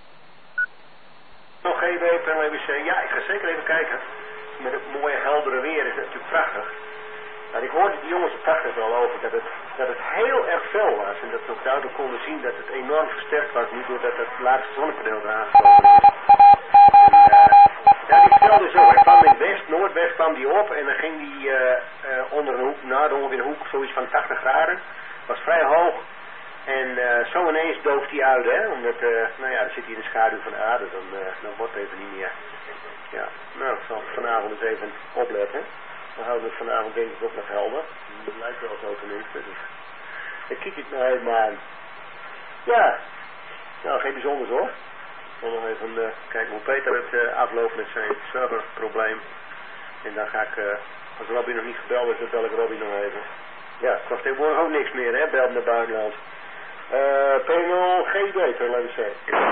Panel G B, panel E B C. Ja, ik ga zeker even kijken. Met het mooie heldere weer is het natuurlijk prachtig. Nou, ik hoorde die jongens op tachtig wel over dat het, dat het heel erg fel was. En dat we ook duidelijk konden zien dat het enorm versterkt was. Nu doordat het laatste zonnepaneel eraan gekomen is. En, uh, ja, die stelde zo. Hij kwam in west, noordwest kwam die op. En dan ging die uh, uh, onder een hoek, nou ongeveer een hoek, zoiets van tachtig graden. Was vrij hoog. En uh, zo ineens dooft hij uit, hè. Omdat, uh, nou ja, dan zit hij in de schaduw van de aarde. Dan, uh, dan wordt het even niet meer. Ja, nou, ik zal vanavond eens even opletten. We houden het vanavond denk ik ook nog helder. Dat lijkt wel zo tenminste. Dus ik kijk het nou even aan. Ja, nou geen bijzonders hoor. Ik wil nog even uh, kijken hoe Peter het uh, afloopt met zijn serverprobleem. En dan ga ik, uh, als Robbie nog niet gebeld is, dan bel ik Robbie nog even. Ja, het kost tegenwoordig ook niks meer, hè, bel naar buitenland. Uh, P nul G B, P nul E B C.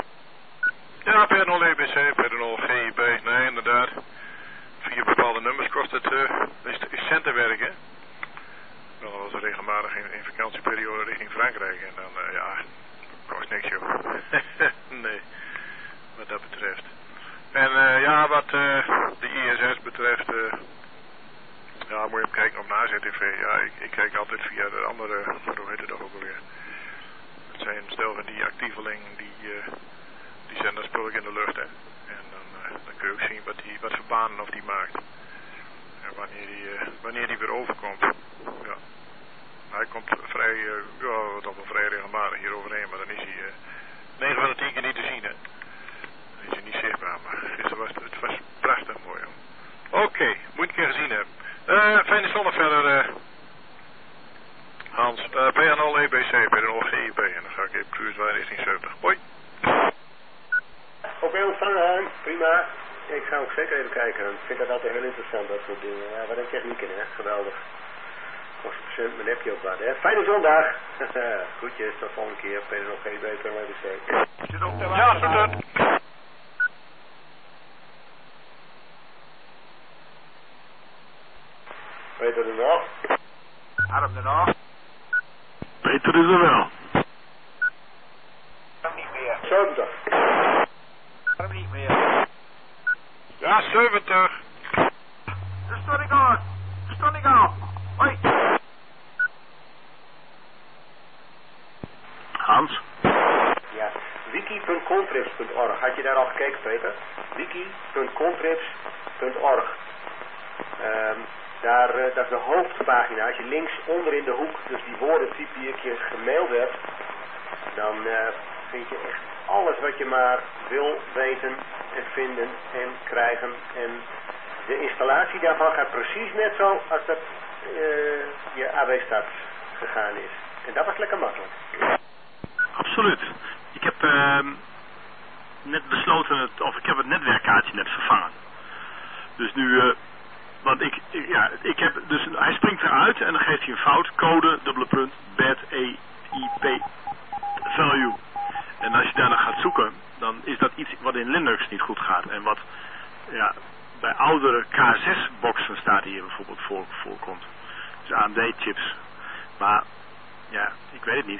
Ja, P nul E B C, P nul G B, nee inderdaad. Via bepaalde nummers kost het uh, is, is centenwerk, hè. Dan was het regelmatig in, in vakantieperiode richting Frankrijk. En dan, uh, ja, kost niks, joh. Nee, wat dat betreft. En uh, ja, wat uh, de I S S betreft, uh, ja, moet je hem kijken op NASA T V. Ja, ik, ik kijk altijd via de andere, hoe heet het ook alweer. Het zijn stel van die actievelingen die, uh, die zenden spul in de lucht, hè. Dan kun je ook zien wat, die, wat voor banen of die maakt. En wanneer die, uh, wanneer die weer overkomt. Ja. Hij komt vrij, uh, ja, toch wel vrij regelmatig hier overheen, maar dan is hij uh, negen van de tien keer niet te zien, hè. Dan is hij niet zichtbaar, maar gisteren was het, het was prachtig mooi, hoor. Oké, okay, moet ik een keer gezien hebben. Uh, fijne zondag verder, uh, Hans. Uh, P nul E B C, P nul G I B. En dan ga ik even cruise richting zeventig. Hoi. Oké, ontvangen, prima. Ik ga ook zeker even kijken. Ik vind dat altijd heel interessant, dat soort dingen. Ja, wat een techniek in, hè? Geweldig. Kost een cent, maar dan heb je ook wat, hè? Fijne zondag! Groetjes, tot de volgende keer. P nul G B, P nul E B C. Ja, tot het. Peter er nog? Adam er nog? Peter is er wel. Niet meer. zeventig. Waarom niet meer? Ja, zeventig. De storing aan. De storing aan. Hoi. Hans? Ja, wiki punt contrips punt org. Had je daar al gekeken, Peter? wiki punt contrips punt org. Um, daar, uh, dat is de hoofdpagina. Als je links onder in de hoek, dus die woorden typ die ik je gemaild heb, dan uh, vind je echt alles wat je maar wil weten en vinden en krijgen. En de installatie daarvan gaat precies net zo als dat uh, je A W-start gegaan is. En dat was lekker makkelijk. Absoluut. Ik heb uh, net besloten, het, of ik heb het netwerkkaartje net vervangen. Dus nu, uh, want ik, ik, ja, ik heb, dus hij springt eruit en dan geeft hij een fout, code, dubbele punt, bad, E, I, P, value. En als je daarna gaat zoeken, dan is dat iets wat in Linux niet goed gaat. En wat, ja, bij oudere K zes boxen staat hier bijvoorbeeld voor, voorkomt. Dus A M D chips. Maar, ja, ik weet het niet.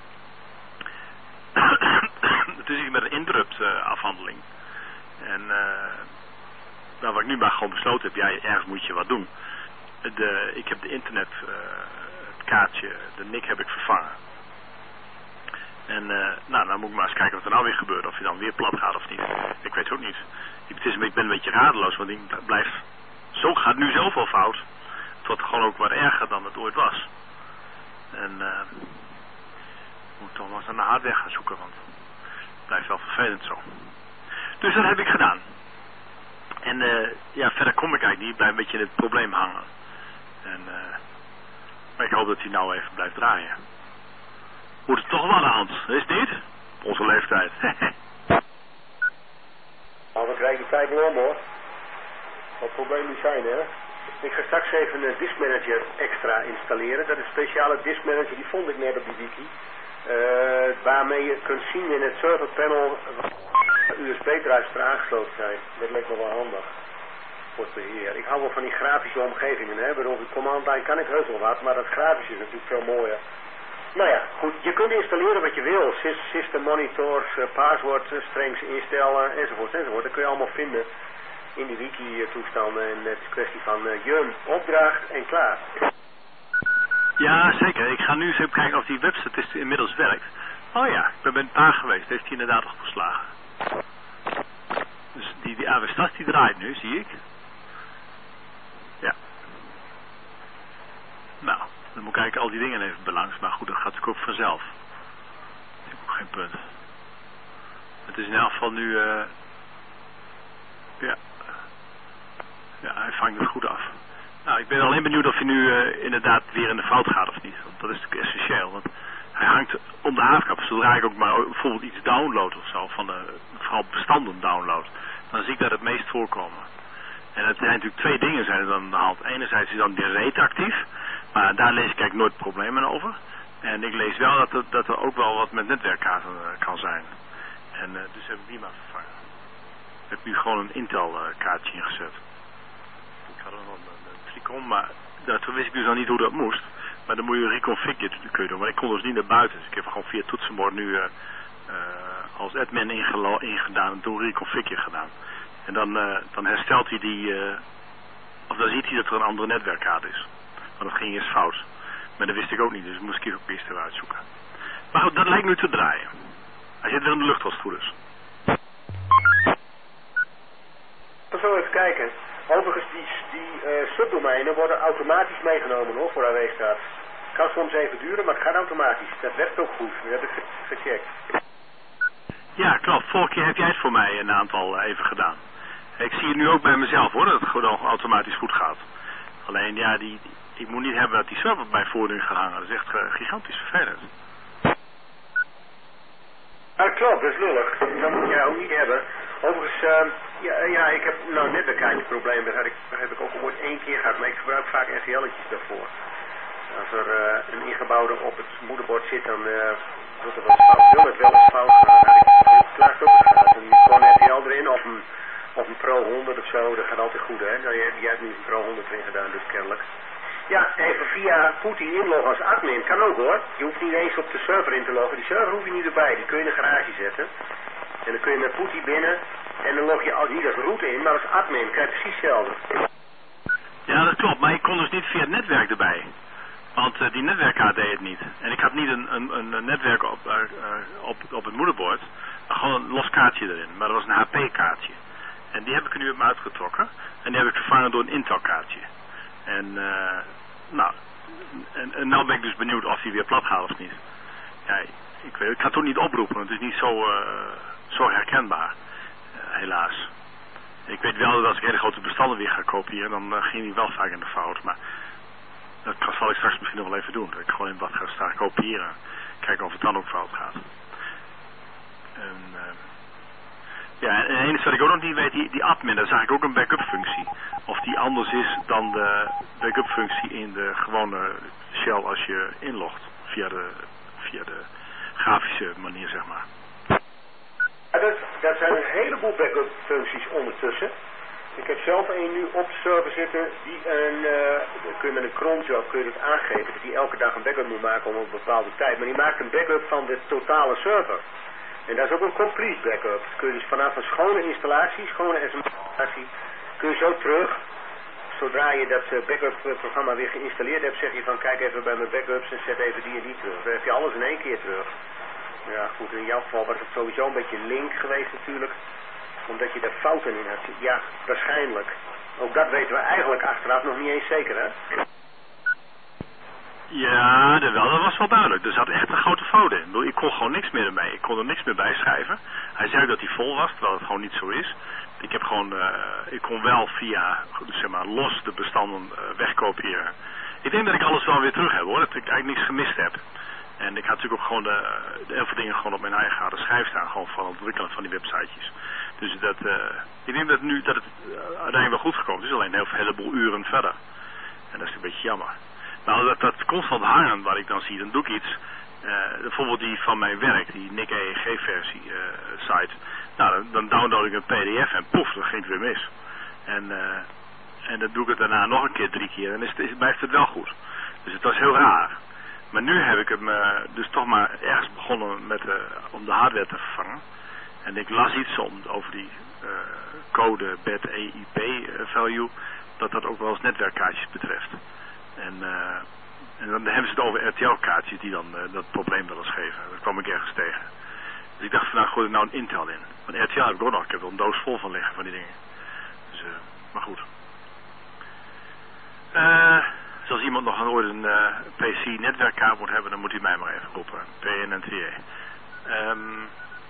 Het is hier met een interrupt uh, afhandeling. En uh, nou, wat ik nu maar gewoon besloten heb, ja, ergens moet je wat doen. De, ik heb de internet, uh, het kaartje, de N I C heb ik vervangen. En uh, nou, dan moet ik maar eens kijken wat er nou weer gebeurt. Of hij dan weer plat gaat of niet. Ik weet het ook niet. Het is, ik ben een beetje radeloos, want ik blijf, zo gaat nu zelf al fout. Het wordt gewoon ook wat erger dan het ooit was. En uh, ik moet toch maar eens naar de hardware gaan zoeken, want het blijft wel vervelend zo. Dus dat heb ik gedaan. En uh, ja, verder kom ik eigenlijk niet, bij een beetje in het probleem hangen. En uh, maar ik hoop dat hij nou even blijft draaien. Moet het toch wel aan, Hans, is het niet? Onze leeftijd. Nou, we krijgen die tijd niet om, hoor. Wat probleem niet zijn, hè? Ik ga straks even een disk manager extra installeren. Dat is een speciale disk manager, die vond ik net op die wiki. Uh, waarmee je kunt zien in het serverpanel U S B-drives er aangesloten zijn. Dat lijkt me wel handig voor het beheer. Ik hou wel van die grafische omgevingen, hè. Bij onze command line kan ik heus wel wat, maar dat grafische is natuurlijk veel mooier. Nou ja, goed, je kunt installeren wat je wil. System monitors, uh, password strings instellen, enzovoort, enzovoort. Dat kun je allemaal vinden in die wiki-toestanden. En het is kwestie van uh, Jum, opdracht en klaar. Ja, zeker. Ik ga nu eens even kijken of die website is inmiddels werkt. Oh ja, ik ben bij een paar geweest. Heeft hij inderdaad al geslagen. Dus die, die A W Start die draait nu, zie ik. Ja. Nou, dan moet ik kijken al die dingen even belangs. Maar goed, dat gaat natuurlijk ook vanzelf. Dat is ook geen punt. Het is in elk geval nu... Uh, ja. Ja, hij vangt het goed af. Nou, ik ben alleen benieuwd of hij nu uh, inderdaad weer in de fout gaat of niet. Want dat is natuurlijk essentieel. Want hij hangt om de haarkap. Zodra ik ook maar bijvoorbeeld iets download of zo, van de, vooral bestanden download, dan zie ik dat het meest voorkomen. En het zijn natuurlijk twee dingen zijn er dan aan de hand. Enerzijds is dan de rate actief, maar daar lees ik eigenlijk nooit problemen over. En ik lees wel dat er, dat er ook wel wat met netwerkkaarten uh, kan zijn. En uh, dus heb ik die maar vervangen. Ik heb nu gewoon een Intel uh, kaartje ingezet. Ik had er nog een Tricom, maar dat wist ik dus nog niet hoe dat moest. Maar dan moet je reconfigure kun je doen. Maar ik kon dus niet naar buiten. Dus ik heb gewoon via toetsenbord nu uh, uh, als admin ingedaan en toen reconfigure gedaan. En dan, uh, dan herstelt hij die, uh, of dan ziet hij dat er een andere netwerkkaart is. Maar dat ging eerst fout. Maar dat wist ik ook niet, dus moest ik ook eerst even uitzoeken. Maar goed, dat lijkt nu te draaien. Hij zit weer in de lucht als het goed is. We zullen even kijken. Overigens, die, die uh, subdomeinen worden automatisch meegenomen, hoor, voor A W-start. Het kan soms even duren, maar het gaat automatisch. Dat werkt ook goed. Dat heb ik ge gecheckt. Ja, klopt. Vorige keer heb jij het voor mij een aantal uh, even gedaan. Ik zie het nu ook bij mezelf, hoor, dat het gewoon automatisch goed gaat. Alleen, ja, die, die, ik moet niet hebben dat die server bij voortdurend gaat hangen. Dat is echt uh, gigantisch vervelend. Ah, klopt, dat is lullig. Dat moet jij ook niet hebben. Overigens, uh, ja, ja, ik heb nou net een klein probleem. Dat, ik, dat heb ik ook ooit één keer gehad, maar ik gebruik vaak R T L'tjes daarvoor. Als er uh, een ingebouwde op het moederbord zit, dan uh, doet er wel eens fout. Wil het wel eens fout gaan. Nou, ik heb laatst ook gehad. En gewoon R T L erin op een, op een Pro honderd of zo. Dat gaat altijd goed, hè. Nou, jij, jij hebt nu een Pro honderd erin gedaan, dus kennelijk. Ja, even via Putty inloggen als admin. Kan ook, hoor. Je hoeft niet eens op de server in te loggen. Die server hoef je niet erbij. Die kun je in de garage zetten. En dan kun je met Putty binnen En dan log je als niet als route in, maar als admin krijg je precies hetzelfde. Ja, dat klopt, maar ik kon dus niet via het netwerk erbij. Want uh, die netwerkkaart deed het niet. En ik had niet een, een, een netwerk op, uh, op, op het moederbord, maar gewoon een los kaartje erin. Maar dat was een H P-kaartje. En die heb ik er nu op me uitgetrokken. En die heb ik vervangen door een Intel-kaartje. En, uh, nou, en, en nou ben ik dus benieuwd of die weer plat gaat of niet. Ja, ik, weet, ik ga het ook niet oproepen, want het is niet zo, uh, zo herkenbaar. Uh, helaas. Ik weet wel dat als ik hele grote bestanden weer ga kopiëren, dan uh, ging die wel vaak in de fout. Maar dat zal ik straks misschien nog wel even doen. Dat ik gewoon in wat ga staan kopiëren. Kijken of het dan ook fout gaat. En, uh, ja, en het enige wat ik ook nog niet weet, die, die admin, daar zag ik ook een backup functie. Of die anders is dan de backup functie in de gewone shell als je inlogt. Via de, via de grafische manier, zeg maar. Ja, dat, dat zijn een heleboel backup functies ondertussen. Ik heb zelf een nu op de server zitten, die een, uh, kun je met een cronjob kun je het aangeven, dat die elke dag een backup moet maken om een bepaalde tijd. Maar die maakt een backup van de totale server. En dat is ook een complete backup. Dat kun je dus vanaf een schone installatie, schone S M S-installatie, kun je zo terug. Zodra je dat uh, backup programma weer geïnstalleerd hebt, zeg je van kijk even bij mijn backups en zet even die en die terug. Dan heb je alles in één keer terug. Ja goed, in jouw geval was het sowieso een beetje link geweest natuurlijk. Omdat je daar fouten in had. Ja, waarschijnlijk. Ook dat weten we eigenlijk achteraf nog niet eens zeker, hè? Ja, dat, wel, dat was wel duidelijk. Er zat echt een grote fout in. Ik kon gewoon niks meer ermee. Ik kon er niks meer bij schrijven. Hij zei dat hij vol was, terwijl het gewoon niet zo is. Ik heb gewoon, uh, ik kon wel via, zeg maar, los de bestanden uh, wegkopiëren. Ik denk dat ik alles wel weer terug heb, hoor. Dat ik eigenlijk niks gemist heb. En ik had natuurlijk ook gewoon de, de heel veel dingen gewoon op mijn eigen harde schijf staan. Gewoon van het ontwikkelen van die websitejes. Dus dat, uh, ik denk dat nu dat het uh, uiteindelijk wel goed gekomen is. Alleen een heel, heleboel uren verder. En dat is een beetje jammer. Nou, dat, dat constant hangen wat ik dan zie, dan doe ik iets. Uh, bijvoorbeeld die van mijn werk, die N I C E E G versie uh, site. Nou, dan, dan download ik een P D F en poef, dan ging het weer mis. En, uh, en dan doe ik het daarna nog een keer, drie keer. En is het, is, blijft het wel goed. Dus het was heel raar. Maar nu heb ik hem uh, dus toch maar ergens begonnen met, uh, om de hardware te vervangen. En ik las iets om, over die uh, code B E T E I P uh, value, dat dat ook wel eens netwerkkaartjes betreft. En, uh, en dan hebben ze het over R T L-kaartjes die dan uh, dat probleem wel eens geven. Dat kwam ik ergens tegen. Dus ik dacht van nou gooi ik nou een Intel in. Want R T L heb ik ook nog. Ik heb er een doos vol van liggen van die dingen. Dus, uh, maar goed. Uh, dus als iemand nog ooit een uh, P C netwerkkaart moet hebben, dan moet hij mij maar even roepen. P N N T E. Um,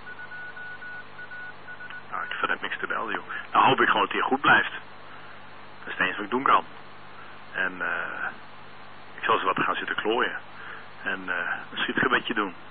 nou, ik verder heb niks te melden, joh. Nou hoop ik gewoon dat hij goed blijft. Dat is het enige wat ik doen kan. En uh, ik zal ze wat gaan zitten klooien. En uh, dan schiet ik een beetje doen.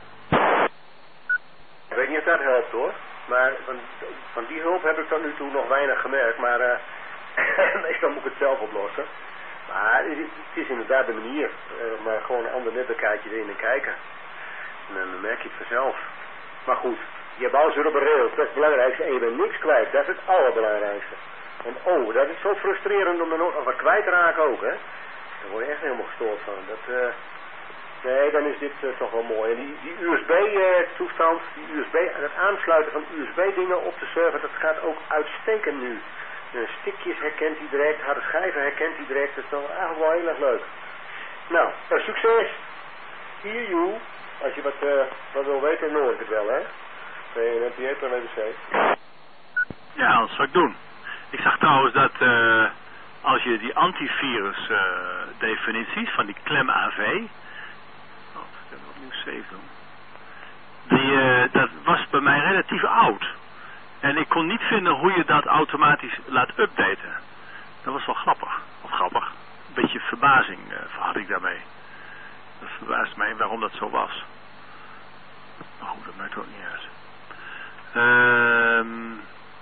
Ik weet niet of dat helpt hoor. Maar van, van die hulp heb ik tot nu toe nog weinig gemerkt. Maar uh, meestal moet ik het zelf oplossen. Maar het, het is inderdaad de manier. Uh, maar gewoon een ander netwerkkaartje erin en kijken. En dan merk je het vanzelf. Maar goed, je hebt alles weer op een rails. Dat is het belangrijkste. En je bent niks kwijt. Dat is het allerbelangrijkste. En oh, dat is zo frustrerend om er nog wat kwijt te raken ook, hè. Daar word je echt helemaal gestoord van. Dat, uh, nee, dan is dit uh, toch wel mooi. En die, die U S B-toestand, uh, die U S B, het aansluiten van U S B-dingen op de server, dat gaat ook uitstekend nu. Uh, stickjes herkent hij direct, harde schijven herkent hij direct. Dat is toch eigenlijk wel heel erg leuk. Nou, uh, succes! Hier, you. Als je wat, uh, wat wil weten, dan hoor ik het wel, hè. P N N T E punt W C. Ja, dat zal ik doen. Ik zag trouwens dat uh, als je die antivirus uh, definities van die klem A V, oh, ik heb opnieuw save doen. Die, uh, dat was bij mij relatief oud. En ik kon niet vinden hoe je dat automatisch laat updaten. Dat was wel grappig. Of grappig. Een beetje verbazing uh, had ik daarmee. Dat verbaast mij waarom dat zo was. Maar goed, dat maakt ook niet uit. Ehm... Um,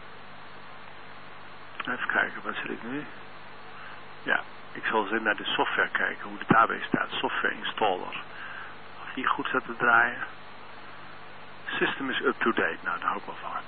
Even kijken, wat zit ik nu? Ja, ik zal eens naar de software kijken, hoe het daarbij staat. Software installer. Of die goed staat te draaien. System is up to date. Nou, daar hou ik wel van.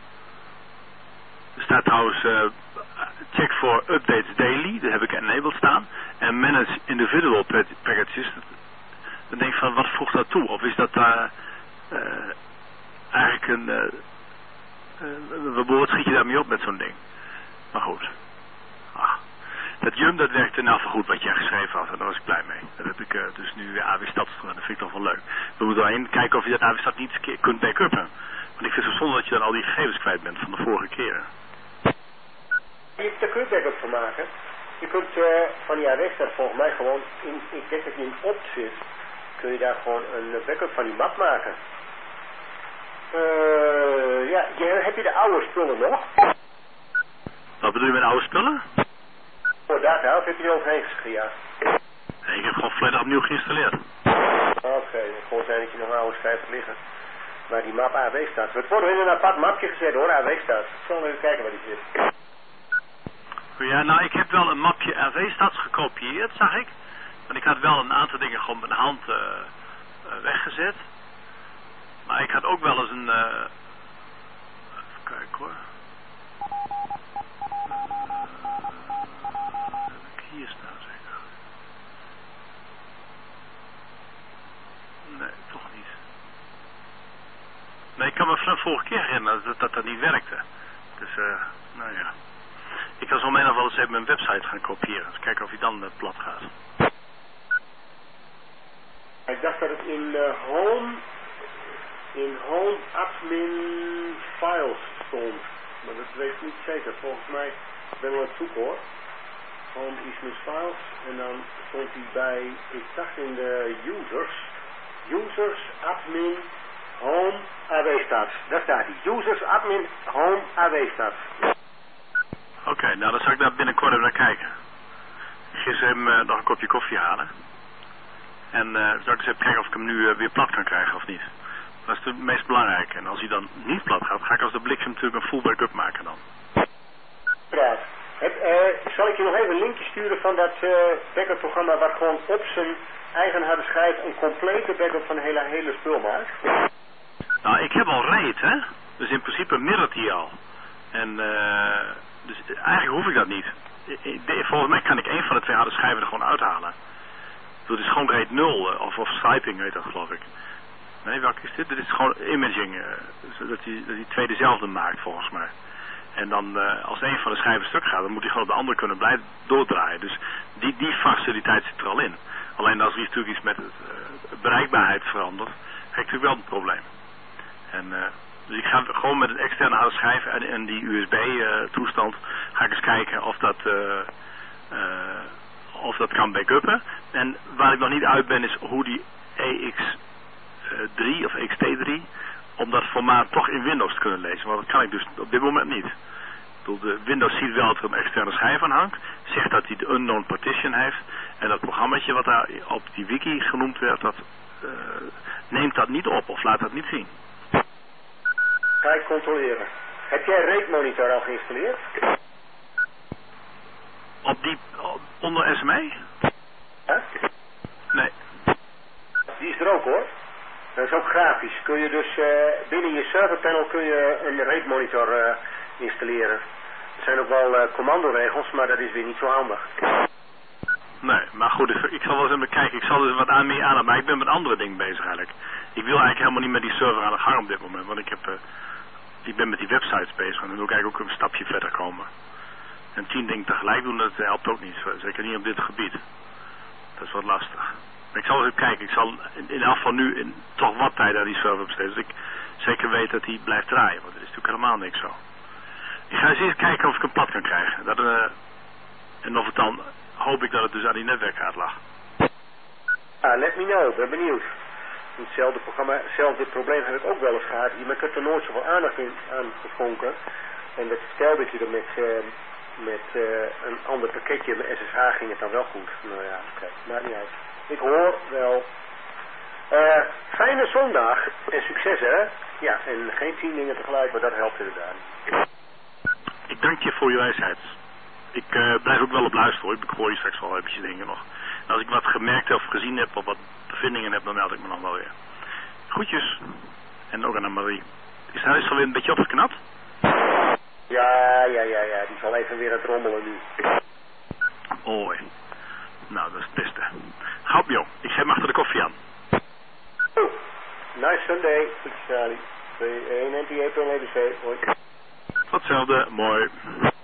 Er staat trouwens, uh, check for updates daily. Dat heb ik enabled staan. En manage individual packages. Dan denk ik van, wat voegt dat toe? Of is dat daar uh, uh, eigenlijk een... Uh, uh, wat schiet je daarmee op met zo'n ding? Maar goed. Ah. Dat Jum, dat werkte nou voor goed wat jij geschreven had. En daar was ik blij mee. Dat heb ik uh, dus nu A W Stad gedaan. Dat vind ik toch wel leuk. We moeten alleen kijken of je dat A W Stad niet eens kunt backuppen. Want ik vind het zo zonde dat je dan al die gegevens kwijt bent van de vorige keren. Daar kun je backup van maken. Je kunt uh, van die A W Stad volgens mij gewoon, in, ik denk dat je in opt zit, kun je daar gewoon een backup van die map maken. Uh, ja, je, heb je de oude spullen nog? Wat bedoel je met oude spullen? Voor data, of heb je er overheen gejaagd? Nee, ik heb gewoon volledig opnieuw geïnstalleerd. Oké, okay, het kon zijn dat je nog een oude schijf liggen. Maar die map A W staat. Het wordt in een apart mapje gezet hoor, A W staat. Ik zal even kijken waar die zit. Ja, nou ik heb wel een mapje A W staats gekopieerd, zag ik. Want ik had wel een aantal dingen gewoon met de hand uh, uh, weggezet. Maar ik had ook wel eens een... Uh, even kijken hoor. Hier staan zeker. Nee, toch niet. Nee, ik kan me van de vorige keer herinneren dat dat, dat niet werkte. Dus, eh, uh, nou ja. Ik kan zo mee nog wel eens even mijn website gaan kopiëren. Dus kijken of hij dan uh, plat gaat. Ik dacht dat het in uh, home, in home admin files stond. Maar dat weet ik niet zeker. Volgens mij ben ik aan het zoeken hoor. Home Eastman's Files en dan stond hij bij, ik dacht in de users, users, admin, home, A W stats. Daar staat hij, users, admin, home, A W stats. Oké, okay, nou dan zal ik daar binnenkort even naar kijken. Ik ga eens hem uh, nog een kopje koffie halen. En uh, zal ik eens even kijken of ik hem nu uh, weer plat kan krijgen of niet. Dat is het meest belangrijke. En als hij dan niet plat gaat, ga ik als de bliksem natuurlijk een full backup maken dan. Praat. Het, uh, zal ik je nog even een linkje sturen van dat uh, backup programma waar gewoon op zijn eigen harde schijf een complete backup van de hele, hele spul maakt? Nou, ik heb al RAID, hè. Dus in principe mirrort hij al. En uh, dus eigenlijk hoef ik dat niet. Volgens mij kan ik één van de twee harde schijven er gewoon uithalen. Dat is gewoon RAID nul, uh, of, of striping heet dat geloof ik. Nee, welke is dit? Dit is gewoon imaging, uh, dat hij dat die twee dezelfde maakt volgens mij. En dan uh, als een van de schijven stuk gaat, dan moet hij gewoon op de andere kunnen blijven doordraaien. Dus die, die faciliteit zit er al in. Alleen als er natuurlijk iets met het, uh, bereikbaarheid verandert, heb ik natuurlijk wel een probleem. En, uh, dus ik ga gewoon met een externe harde schijf en, en die U S B uh, toestand ga ik eens kijken of dat, uh, uh, of dat kan backuppen. En waar ik nog niet uit ben is hoe die E X drie of X T drie om dat formaat toch in Windows te kunnen lezen. Want dat kan ik dus op dit moment niet. De Windows ziet wel dat er een externe schijf aan hangt. Zegt dat hij de unknown partition heeft. En dat programmaatje wat daar op die wiki genoemd werd, dat uh, neemt dat niet op of laat dat niet zien. Ga ik controleren. Heb jij RAID monitor al geïnstalleerd? Op die, op, onder S M E? Huh? Nee. Die is er ook hoor. Dat is ook grafisch. Kun je dus uh, binnen je serverpanel kun je een RAID monitor uh, installeren. Er zijn ook wel uh, commandoregels, maar dat is weer niet zo handig. Nee, maar goed, ik zal wel eens even kijken. Ik zal er wat aan mee aan, maar ik ben met andere dingen bezig eigenlijk. Ik wil eigenlijk helemaal niet met die server aan de gang op dit moment, want ik heb, uh, ik ben met die websites bezig en dan wil ik eigenlijk ook een stapje verder komen. En tien dingen tegelijk doen, dat helpt ook niet, zeker niet op dit gebied. Dat is wat lastig. Maar ik zal eens even kijken, ik zal in, in elk geval nu in, toch wat tijd aan die server besteden, dus ik zeker weet dat die blijft draaien, want er is natuurlijk helemaal niks zo. Ik ga eens eerst kijken of ik hem plat kan krijgen. Dat, uh, en of het dan, hoop ik dat het dus aan die netwerkkaart lag. Ah, let me know, ik ben benieuwd. Hetzelfde programma, hetzelfde probleem heb ik ook wel eens gehad. Je kunt er nooit zoveel aandacht in, aan geschonken. En dat vertelde ik je er met, uh, met uh, een ander pakketje, met S S H ging het dan wel goed. Nou ja, oké, maakt niet uit. Ik hoor wel. Uh, fijne zondag en succes hè. Ja, en geen tien dingen tegelijk, maar dat helpt inderdaad. Ik dank je voor je wijsheid. Ik uh, blijf ook wel op luisteren hoor. Ik hoor je straks wel eventjes dingen nog. En als ik wat gemerkt heb of gezien heb of wat bevindingen heb, dan meld ik me dan wel weer. Groetjes. En ook aan Marie. Is de huis alweer een beetje opgeknapt? Ja, ja, ja, ja. Die zal even weer aan het rommelen nu. Oei. Nou, dat is het beste. Gauw joh. Ik zet me achter de koffie aan. Oh, nice Sunday. Goed, Charlie. één N T A P L A B C. Hoi. hetzelfde. Mooi.